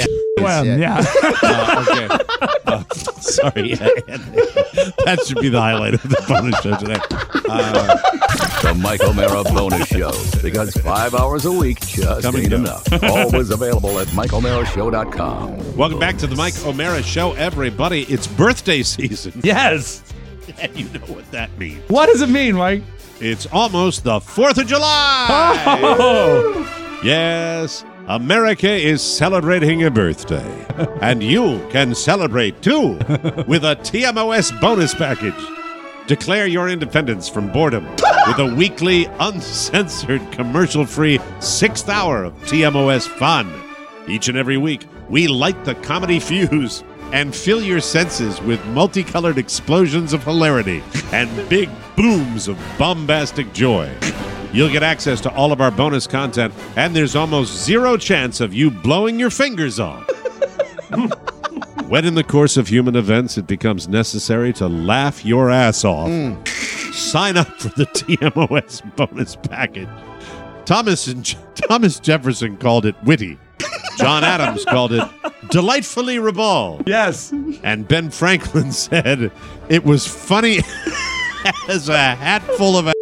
S2: Sorry. That should be the highlight of the bonus show today.
S1: The Mike O'Mara Bonus Show, because 5 hours a week just ain't enough. Always available at MikeO'MaraShow.com.
S2: Welcome back to the Mike O'Mara Show, everybody. It's birthday season.
S4: Yes.
S2: And you know what that means.
S4: What does it mean, Mike?
S2: It's almost the 4th of July.
S4: Oh.
S2: Yes. America is celebrating a birthday. And you can celebrate, too, with a TMOS bonus package. Declare your independence from boredom with a weekly, uncensored, commercial-free 6th hour of TMOS fun. Each and every week, we light the comedy fuse and fill your senses with multicolored explosions of hilarity and big booms of bombastic joy. You'll get access to all of our bonus content, and there's almost zero chance of you blowing your fingers off. When in the course of human events it becomes necessary to laugh your ass off, sign up for the TMOS bonus package. Thomas Jefferson called it witty. John Adams called it delightfully ribald.
S4: Yes.
S2: And Ben Franklin said it was funny as a hat full of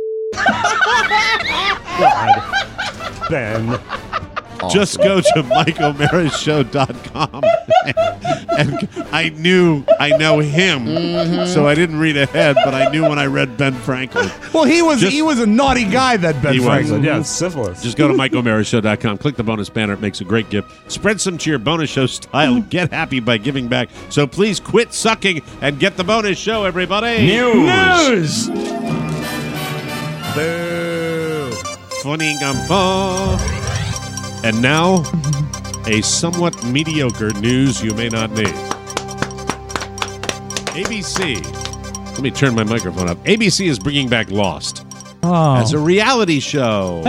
S12: God. Ben.
S2: Just go to MikeO'MaraShow.com. And I know him, so I didn't read ahead, but I knew when I read Ben Franklin.
S4: Well, he was a naughty guy, that Ben Franklin.
S12: Yeah, syphilis.
S2: Just go to MikeO'MaraShow.com, click the bonus banner. It makes a great gift. Spread some to your bonus show style. Get happy by giving back. So please quit sucking and get the bonus show, everybody.
S4: News.
S2: Boo. Funny gumbo. And now, a somewhat mediocre news you may not need. ABC. Let me turn my microphone up. ABC is bringing back Lost as a reality show.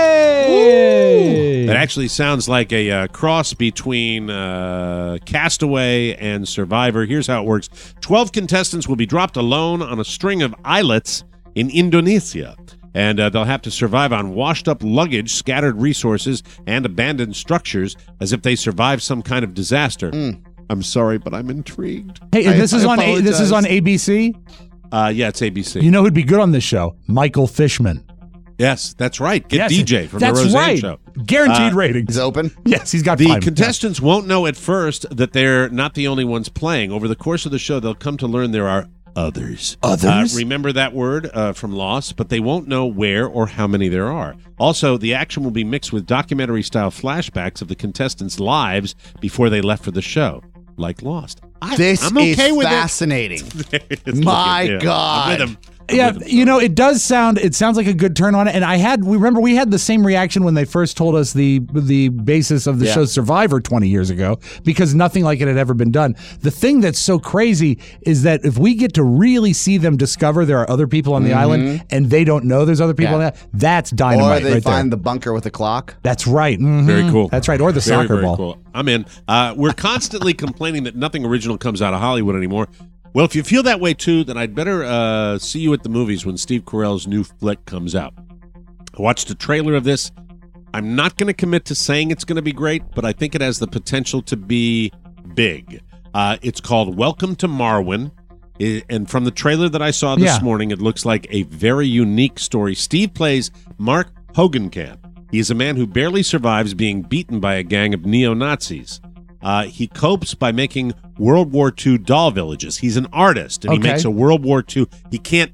S4: Hey!
S2: It actually sounds like a cross between Castaway and Survivor. Here's how it works. 12 contestants will be dropped alone on a string of islets in Indonesia. And they'll have to survive on washed-up luggage, scattered resources, and abandoned structures as if they survived some kind of disaster. I'm sorry, but I'm intrigued.
S4: Hey, this is on ABC?
S2: Yeah, it's ABC.
S4: You know who'd be good on this show? Michael Fishman.
S2: Yes, that's right. Get DJ from the
S4: That's
S2: Roseanne
S4: right.
S2: Show.
S4: Guaranteed ratings.
S3: He's open?
S4: Yes, he's got
S2: The
S4: 5.
S2: contestants won't know at first that they're not the only ones playing. Over the course of the show, they'll come to learn there are others. Remember that word from Lost, but they won't know where or how many there are. Also, the action will be mixed with documentary-style flashbacks of the contestants' lives before they left for the show, like Lost.
S3: This
S2: I'm okay
S3: is
S2: with
S3: fascinating.
S2: it.
S3: My God.
S2: I'm with him.
S4: Yeah, it does sound. It sounds like a good turn on it. And we had the same reaction when they first told us the basis of the show Survivor 20 years ago, because nothing like it had ever been done. The thing that's so crazy is that if we get to really see them discover there are other people on the island and they don't know there's other people on the island, that's dynamite.
S3: Or they
S4: right
S3: find
S4: there.
S3: the bunker with a clock.
S4: That's right. Mm-hmm.
S2: Very cool.
S4: That's right. Or the
S2: very,
S4: soccer
S2: very
S4: ball.
S2: Cool. I'm in. We're constantly complaining that nothing original comes out of Hollywood anymore. Well, if you feel that way too, then I'd better see you at the movies when Steve Carell's new flick comes out. I watched a trailer of this. I'm not going to commit to saying it's going to be great, but I think it has the potential to be big. It's called Welcome to Marwen. And from the trailer that I saw this morning, it looks like a very unique story. Steve plays Mark Hogenkamp. He is a man who barely survives being beaten by a gang of neo-Nazis. He copes by making World War II doll villages. He's an artist, and he makes a World War II. He can't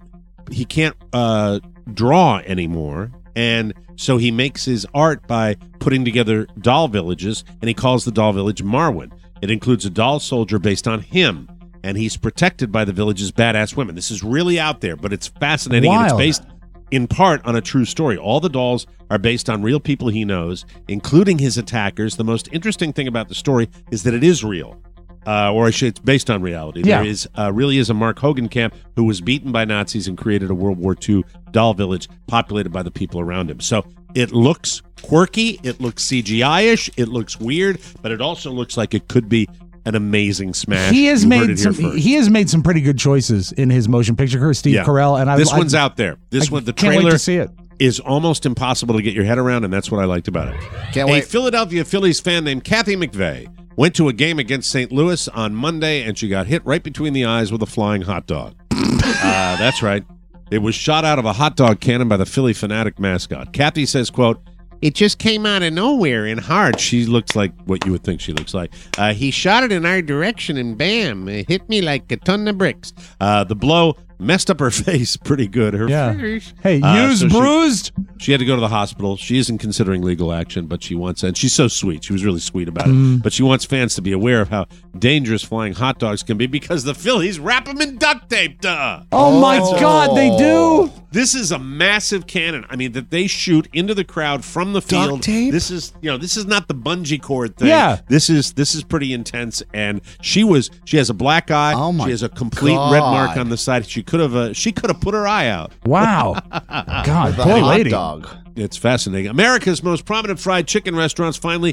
S2: draw anymore, and so he makes his art by putting together doll villages, and he calls the doll village Marwen. It includes a doll soldier based on him, and he's protected by the village's badass women. This is really out there, but it's fascinating, and it's based in part on a true story. All the dolls are based on real people he knows, including his attackers. The most interesting thing about the story is that it is real. It's based on reality.
S4: Yeah.
S2: There is really is a Mark Hogenkamp who was beaten by Nazis and created a World War II doll village populated by the people around him. So it looks quirky, it looks CGI-ish, it looks weird, but it also looks like it could be an amazing smash.
S4: He has made some pretty good choices in his motion picture career, Steve Carell, and
S2: this one's out there. This one, the
S4: can't
S2: trailer
S4: wait to see it.
S2: Is almost impossible to get your head around, and that's what I liked about it.
S3: Can't wait.
S2: A Philadelphia Phillies fan named Kathy McVeigh went to a game against St. Louis on Monday, and she got hit right between the eyes with a flying hot dog. That's right. It was shot out of a hot dog cannon by the Philly Fanatic mascot. Kathy says, quote, "It just came out of nowhere and hard." She looks like what you would think she looks like. He shot it in our direction, and bam, it hit me like a ton of bricks. The blow messed up her face pretty good. Her face.
S4: Hey, bruised?
S2: She had to go to the hospital. She isn't considering legal action, but she wants, and she's so sweet. She was really sweet about it. But she wants fans to be aware of how dangerous flying hot dogs can be because the Phillies wrap them in duct tape. Duh.
S4: Oh my God, they do?
S2: This is a massive cannon. I mean, that they shoot into the crowd from the field.
S3: Duct tape?
S2: This is not the bungee cord thing.
S4: Yeah.
S2: This is pretty intense. And she has a black eye.
S3: Oh my
S2: she has a complete
S3: God.
S2: red mark on the side. She could have put her eye out.
S4: Wow. God,
S3: The
S4: poor
S3: hot
S4: lady.
S3: dog.
S2: It's fascinating. America's most prominent fried chicken restaurants finally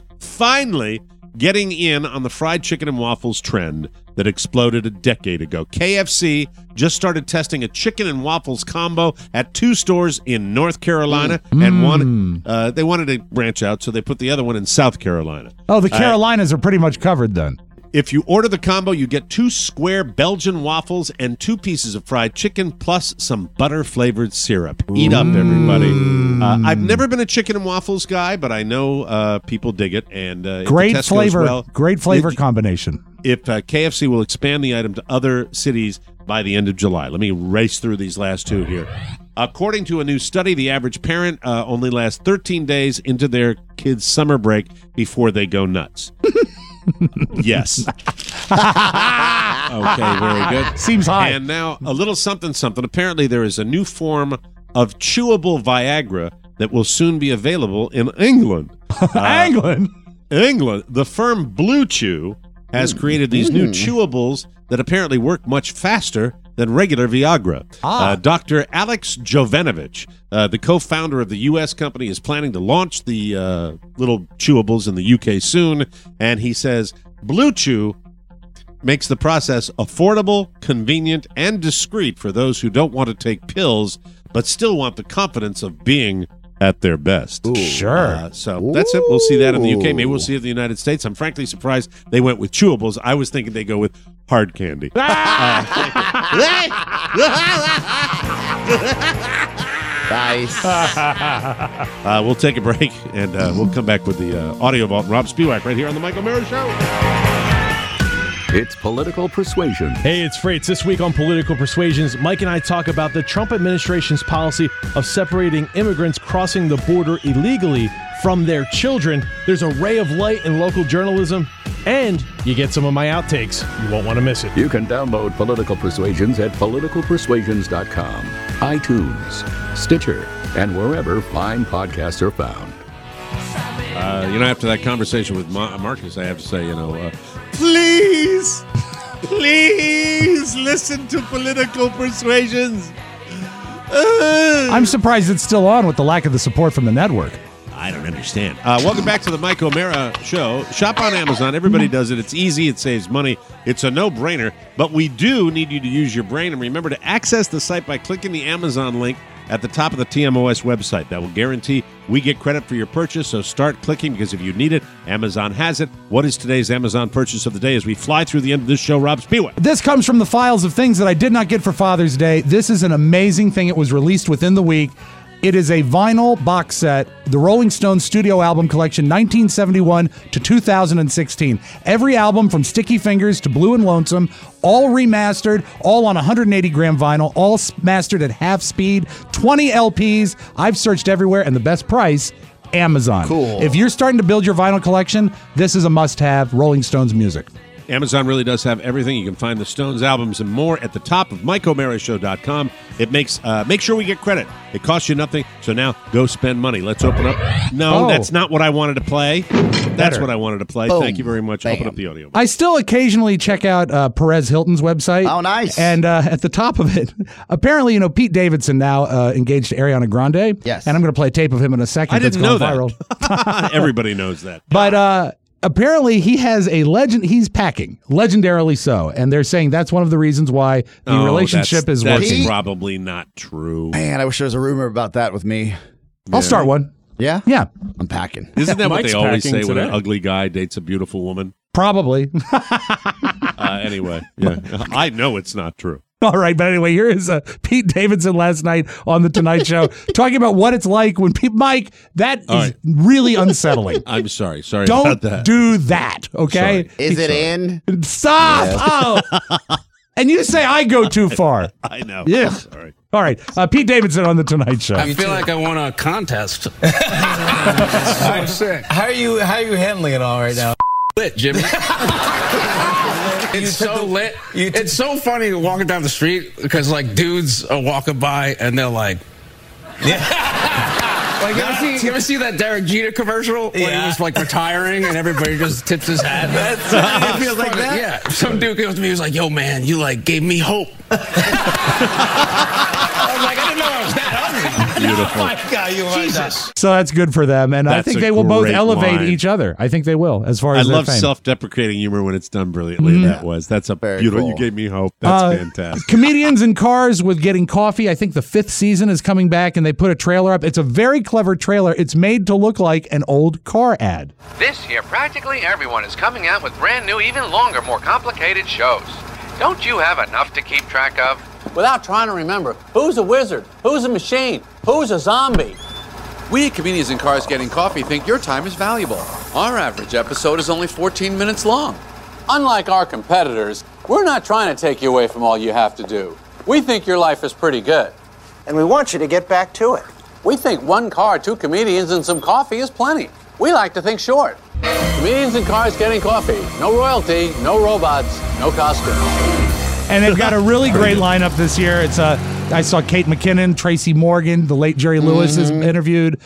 S2: getting in on the fried chicken and waffles trend that exploded a decade ago. KFC just started testing a chicken and waffles combo at 2 stores in North Carolina, and one they wanted to branch out, so they put the other one in South Carolina.
S4: Oh, the Carolinas are pretty much covered then.
S2: If you order the combo, you get 2 square Belgian waffles and 2 pieces of fried chicken, plus some butter-flavored syrup. Eat up, everybody. I've never been a chicken and waffles guy, but I know people dig it. And
S4: great flavor, combination.
S2: If KFC will expand the item to other cities by the end of July. Let me race through these last 2 here. According to a new study, the average parent only lasts 13 days into their kids' summer break before they go nuts. Yes. Okay, very good.
S4: Seems high.
S2: And now a little something. Apparently there is a new form of chewable Viagra that will soon be available in England. England. The firm Blue Chew has created these new chewables that apparently work much faster than regular Viagra. Dr. Alex Jovanovic, the co-founder of the U.S. company, is planning to launch the little chewables in the UK soon, and he says Blue Chew makes the process affordable, convenient, and discreet for those who don't want to take pills but still want the confidence of being at their best.
S4: Sure.
S2: So that's it. We'll see that in the UK. Maybe we'll see it in the United States. I'm frankly surprised they went with chewables. I was thinking they go with hard candy.
S3: Nice.
S2: We'll take a break, and we'll come back with the Audio Vault. Rob Spiewak right here on The Michael Mara Show.
S1: It's Political Persuasion.
S17: Hey, it's Freights. This week on Political Persuasions, Mike and I talk about the Trump administration's policy of separating immigrants crossing the border illegally from their children. There's a ray of light in local journalism, and you get some of my outtakes. You won't want to miss it.
S1: You can download Political Persuasions at politicalpersuasions.com. iTunes, Stitcher, and wherever fine podcasts are found.
S2: After that conversation with Marcus, I have to say, please listen to political persuasions.
S4: I'm surprised it's still on with the lack of the support from the network.
S2: I don't understand. Welcome back to the Mike O'Mara Show. Shop on Amazon. Everybody does it. It's easy. It saves money. It's a no-brainer. But we do need you to use your brain. And remember to access the site by clicking the Amazon link at the top of the TMOS website. That will guarantee we get credit for your purchase, so start clicking, because if you need it, Amazon has it. What is today's Amazon purchase of the day as we fly through the end of this show, Rob Spiewak?
S4: This comes from the files of things that I did not get for Father's Day. This is an amazing thing. It was released within the week. It is a vinyl box set, the Rolling Stones studio album collection, 1971 to 2016. Every album from Sticky Fingers to Blue and Lonesome, all remastered, all on 180-gram vinyl, all mastered at half speed, 20 LPs. I've searched everywhere, and the best price, Amazon.
S3: Cool.
S4: If you're starting to build your vinyl collection, this is a must-have, Rolling Stones music.
S2: Amazon really does have everything. You can find the Stones albums and more at the top of MikeO'MaraShow.com. It makes make sure we get credit. It costs you nothing, so now go spend money. Let's open up. No, that's not what I wanted to play. That's what I wanted to play.
S3: Boom.
S2: Thank you very much.
S3: Bam.
S2: Open up the audio.
S4: I still occasionally check out Perez Hilton's website.
S3: Oh, nice.
S4: And at the top of it, apparently, Pete Davidson now engaged to Ariana Grande.
S3: Yes.
S4: And I'm going to play a tape of him in a second.
S2: I didn't know that.
S4: Viral.
S2: Everybody knows that.
S4: But apparently he has a legend. He's packing, legendarily so. And they're saying that's one of the reasons why the relationship is working.
S2: That's probably not true.
S3: Man, I wish there was a rumor about that with me.
S4: I'll start one.
S3: Yeah?
S4: Yeah.
S3: I'm packing.
S2: Isn't that what
S12: Mike's
S2: they always
S12: packing
S2: say when an
S12: today.
S2: ugly guy dates a beautiful woman?
S4: Probably.
S2: Anyway, yeah. I know it's not true.
S4: All right, but anyway, here is Pete Davidson last night on The Tonight Show talking about what it's like when people... Mike, that is really unsettling.
S2: I'm sorry. Sorry
S4: Don't
S2: about that.
S4: do that, okay?
S2: Sorry.
S3: Is it in?
S4: Stop!
S3: Yeah.
S4: Oh. And you say I go too far.
S2: I know.
S4: Yeah.
S2: Sorry.
S4: All right, Pete Davidson on The Tonight Show.
S18: I feel like I won a contest.
S19: I'm sick. How are you handling it all right now?
S18: Lit, Jimmy. It's so lit. It's so funny walking down the street because dudes are walking by and they're like, you ever see that Derek Jeter commercial where he was retiring and everybody just tips his hat?
S19: It feels like that?
S18: Yeah. Some dude goes to me, he was like, yo man, you gave me hope. I was like, I didn't know I was that ugly.
S2: Beautiful.
S19: Oh my God, you are
S18: Jesus.
S4: So that's good for them, and I
S2: That's
S4: think
S2: a
S4: they will both
S2: great
S4: elevate
S2: line.
S4: each other. I think they will, as far
S2: I
S4: as their
S2: love
S4: fame.
S2: self-deprecating humor when it's done brilliantly. That's a beautiful.
S3: cool.
S2: You gave me hope. That's fantastic.
S4: Comedians in Cars with Getting Coffee. I think the 5th season is coming back, and they put a trailer up. It's a very clever trailer. It's made to look like an old car ad.
S20: This year, practically everyone is coming out with brand new, even longer, more complicated shows. Don't you have enough to keep track of?
S21: Without trying to remember, who's a wizard? Who's a machine? Who's a zombie?
S10: We at Comedians in Cars Getting Coffee think your time is valuable. Our average episode is only 14 minutes long.
S21: Unlike our competitors, we're not trying to take you away from all you have to do. We think your life is pretty good.
S22: And we want you to get back to it.
S21: We think 1 car, 2 comedians, and some coffee is plenty. We like to think short. Comedians in Cars Getting Coffee. No royalty, no robots, no costumes.
S4: And they've got a really great lineup this year. It's I saw Kate McKinnon, Tracy Morgan, the late Jerry Lewis is interviewed,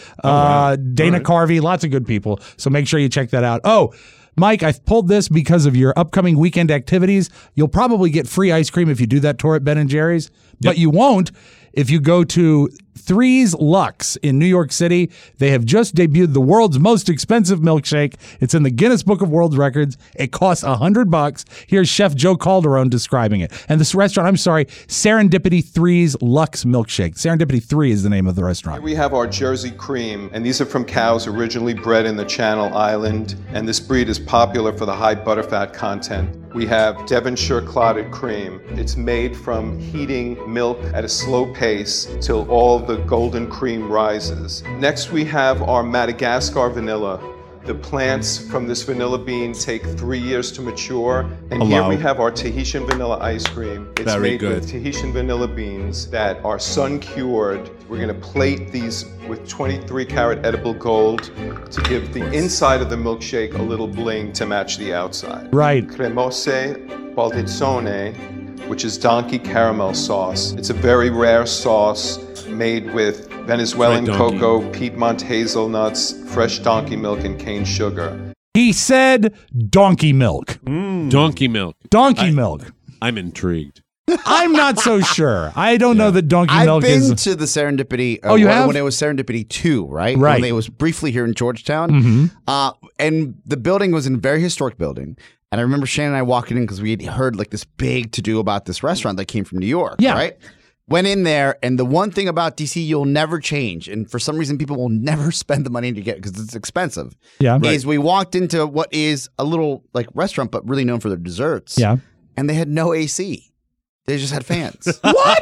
S4: Dana Carvey, lots of good people. So make sure you check that out. Oh, Mike, I've pulled this because of your upcoming weekend activities. You'll probably get free ice cream if you do that tour at Ben & Jerry's, but you won't if you go to Three's Luxe in New York City. They have just debuted the world's most expensive milkshake. It's in the Guinness Book of World Records. It costs $100. Here's Chef Joe Calderone describing it. And this restaurant, Serendipity Three's Luxe Milkshake. Serendipity 3 is the name of the restaurant.
S23: Here we have our Jersey cream, and these are from cows originally bred in the Channel Island, and this breed is popular for the high butterfat content. We have Devonshire clotted cream. It's made from heating milk at a slow pace till all the golden cream rises. Next we have our Madagascar vanilla. The plants from this vanilla bean take 3 years to mature. And here we have our Tahitian vanilla ice cream. It's made with Tahitian vanilla beans that are sun cured. We're gonna plate these with 23 karat edible gold to give the inside of the milkshake a little bling to match the outside.
S4: Right.
S23: Cremose baldizzone which is donkey caramel sauce. It's a very rare sauce made with Venezuelan cocoa, Piedmont hazelnuts, fresh donkey milk, and cane sugar.
S4: He said donkey milk.
S2: Donkey milk.
S4: Donkey milk.
S2: I'm intrigued.
S4: I'm not so sure. I don't know that donkey milk is.
S3: I've been to the Serendipity.
S4: You have?
S3: When it was Serendipity 2, right?
S4: Right.
S3: When it was briefly here in Georgetown.
S4: Mm-hmm.
S3: And the building was a very historic building. And I remember Shannon and I walking in because we had heard like this big to-do about this restaurant that came from New York, right? Went in there, and the one thing about DC you'll never change, and for some reason people will never spend the money to get because it's expensive, is we walked into what is a little like restaurant but really known for their desserts.
S4: Yeah.
S3: And they had no AC. They just had fans.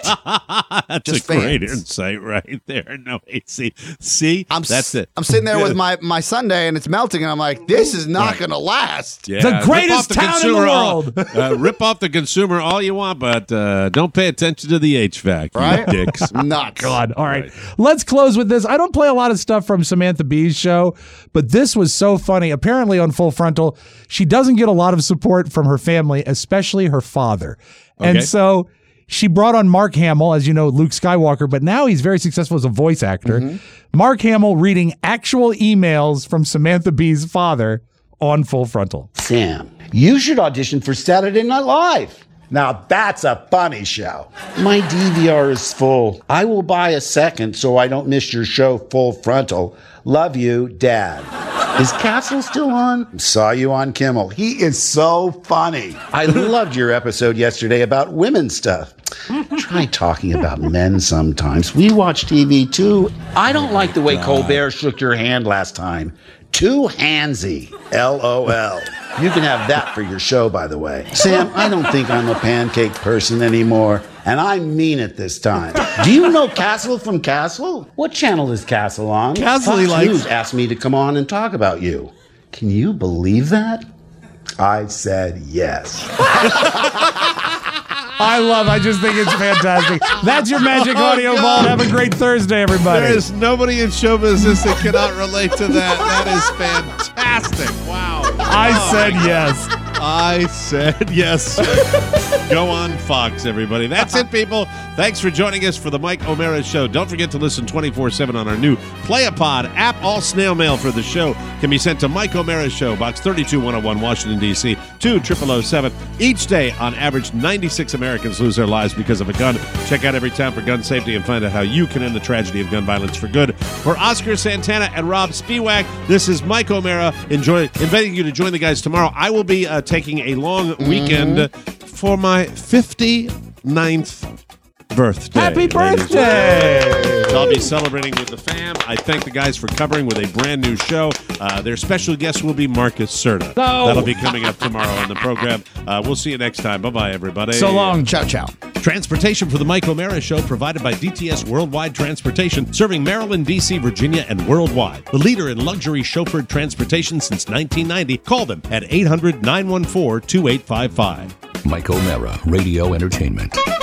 S4: What?
S2: That's
S3: Just
S2: a great
S3: fans.
S2: insight right there. No AC. See? That's it.
S3: I'm sitting there with my sundae and it's melting, and I'm like, this is not going to last.
S2: Yeah.
S4: The greatest town in the world.
S2: Rip off the consumer all you want, but don't pay attention to the HVAC,
S3: Right?
S2: you dicks.
S3: Nuts.
S4: God. All right. Let's close with this. I don't play a lot of stuff from Samantha Bee's show, but this was so funny. Apparently on Full Frontal, she doesn't get a lot of support from her family, especially her father. And so she brought on Mark Hamill, as you know, Luke Skywalker, but now he's very successful as a voice actor. Mark Hamill reading actual emails from Samantha Bee's father on Full Frontal.
S5: Sam, you should audition for Saturday Night Live. Now that's a funny show. My DVR is full. I will buy a second so I don't miss your show Full Frontal. Love you, Dad. Is Castle still on? Saw you on Kimmel. He is so funny. I loved your episode yesterday about women's stuff. Try talking about men sometimes. We watch TV too. I don't like the way Colbert shook your hand last time. Too handsy. LOL. You can have that for your show, by the way. Sam, I don't think I'm a pancake person anymore, and I mean it this time. Do you know Castle from Castle? What channel is Castle on?
S2: Castle
S5: Fox
S2: he likes.
S5: News asked me to come on and talk about you. Can you believe that? I said yes.
S4: I just think it's fantastic. That's your Magic Audio Vault. Have a great Thursday, everybody.
S2: There is nobody in show business that cannot relate to that. That is fantastic. Wow.
S4: I said yes.
S2: I said yes. Go on Fox, everybody. That's it, people. Thanks for joining us for the Mike O'Mara Show. Don't forget to listen 24/7 on our new Play-A-Pod app. All snail mail for the show can be sent to Mike O'Mara Show, Box 32101, Washington, D.C., 20007. Each day, on average, 96 Americans lose their lives because of a gun. Check out Every Town for Gun Safety and find out how you can end the tragedy of gun violence for good. For Oscar Santana and Rob Spiewak, this is Mike O'Mara. Inviting you to join the guys tomorrow. I will be taking a long weekend for my 59th birthday.
S4: Happy birthday!
S2: So I'll be celebrating with the fam. I thank the guys for covering with a brand new show. Their special guest will be Marcus Serta.
S4: No.
S2: That'll be coming up tomorrow on the program. We'll see you next time. Bye-bye, everybody.
S4: So long.
S3: Ciao, ciao.
S2: Transportation for the Mike O'Mara Show provided by DTS Worldwide Transportation, serving Maryland, D.C., Virginia, and worldwide. The leader in luxury chauffeured transportation since 1990. Call them at 800-914-2855.
S1: Mike O'Mara, Radio Entertainment.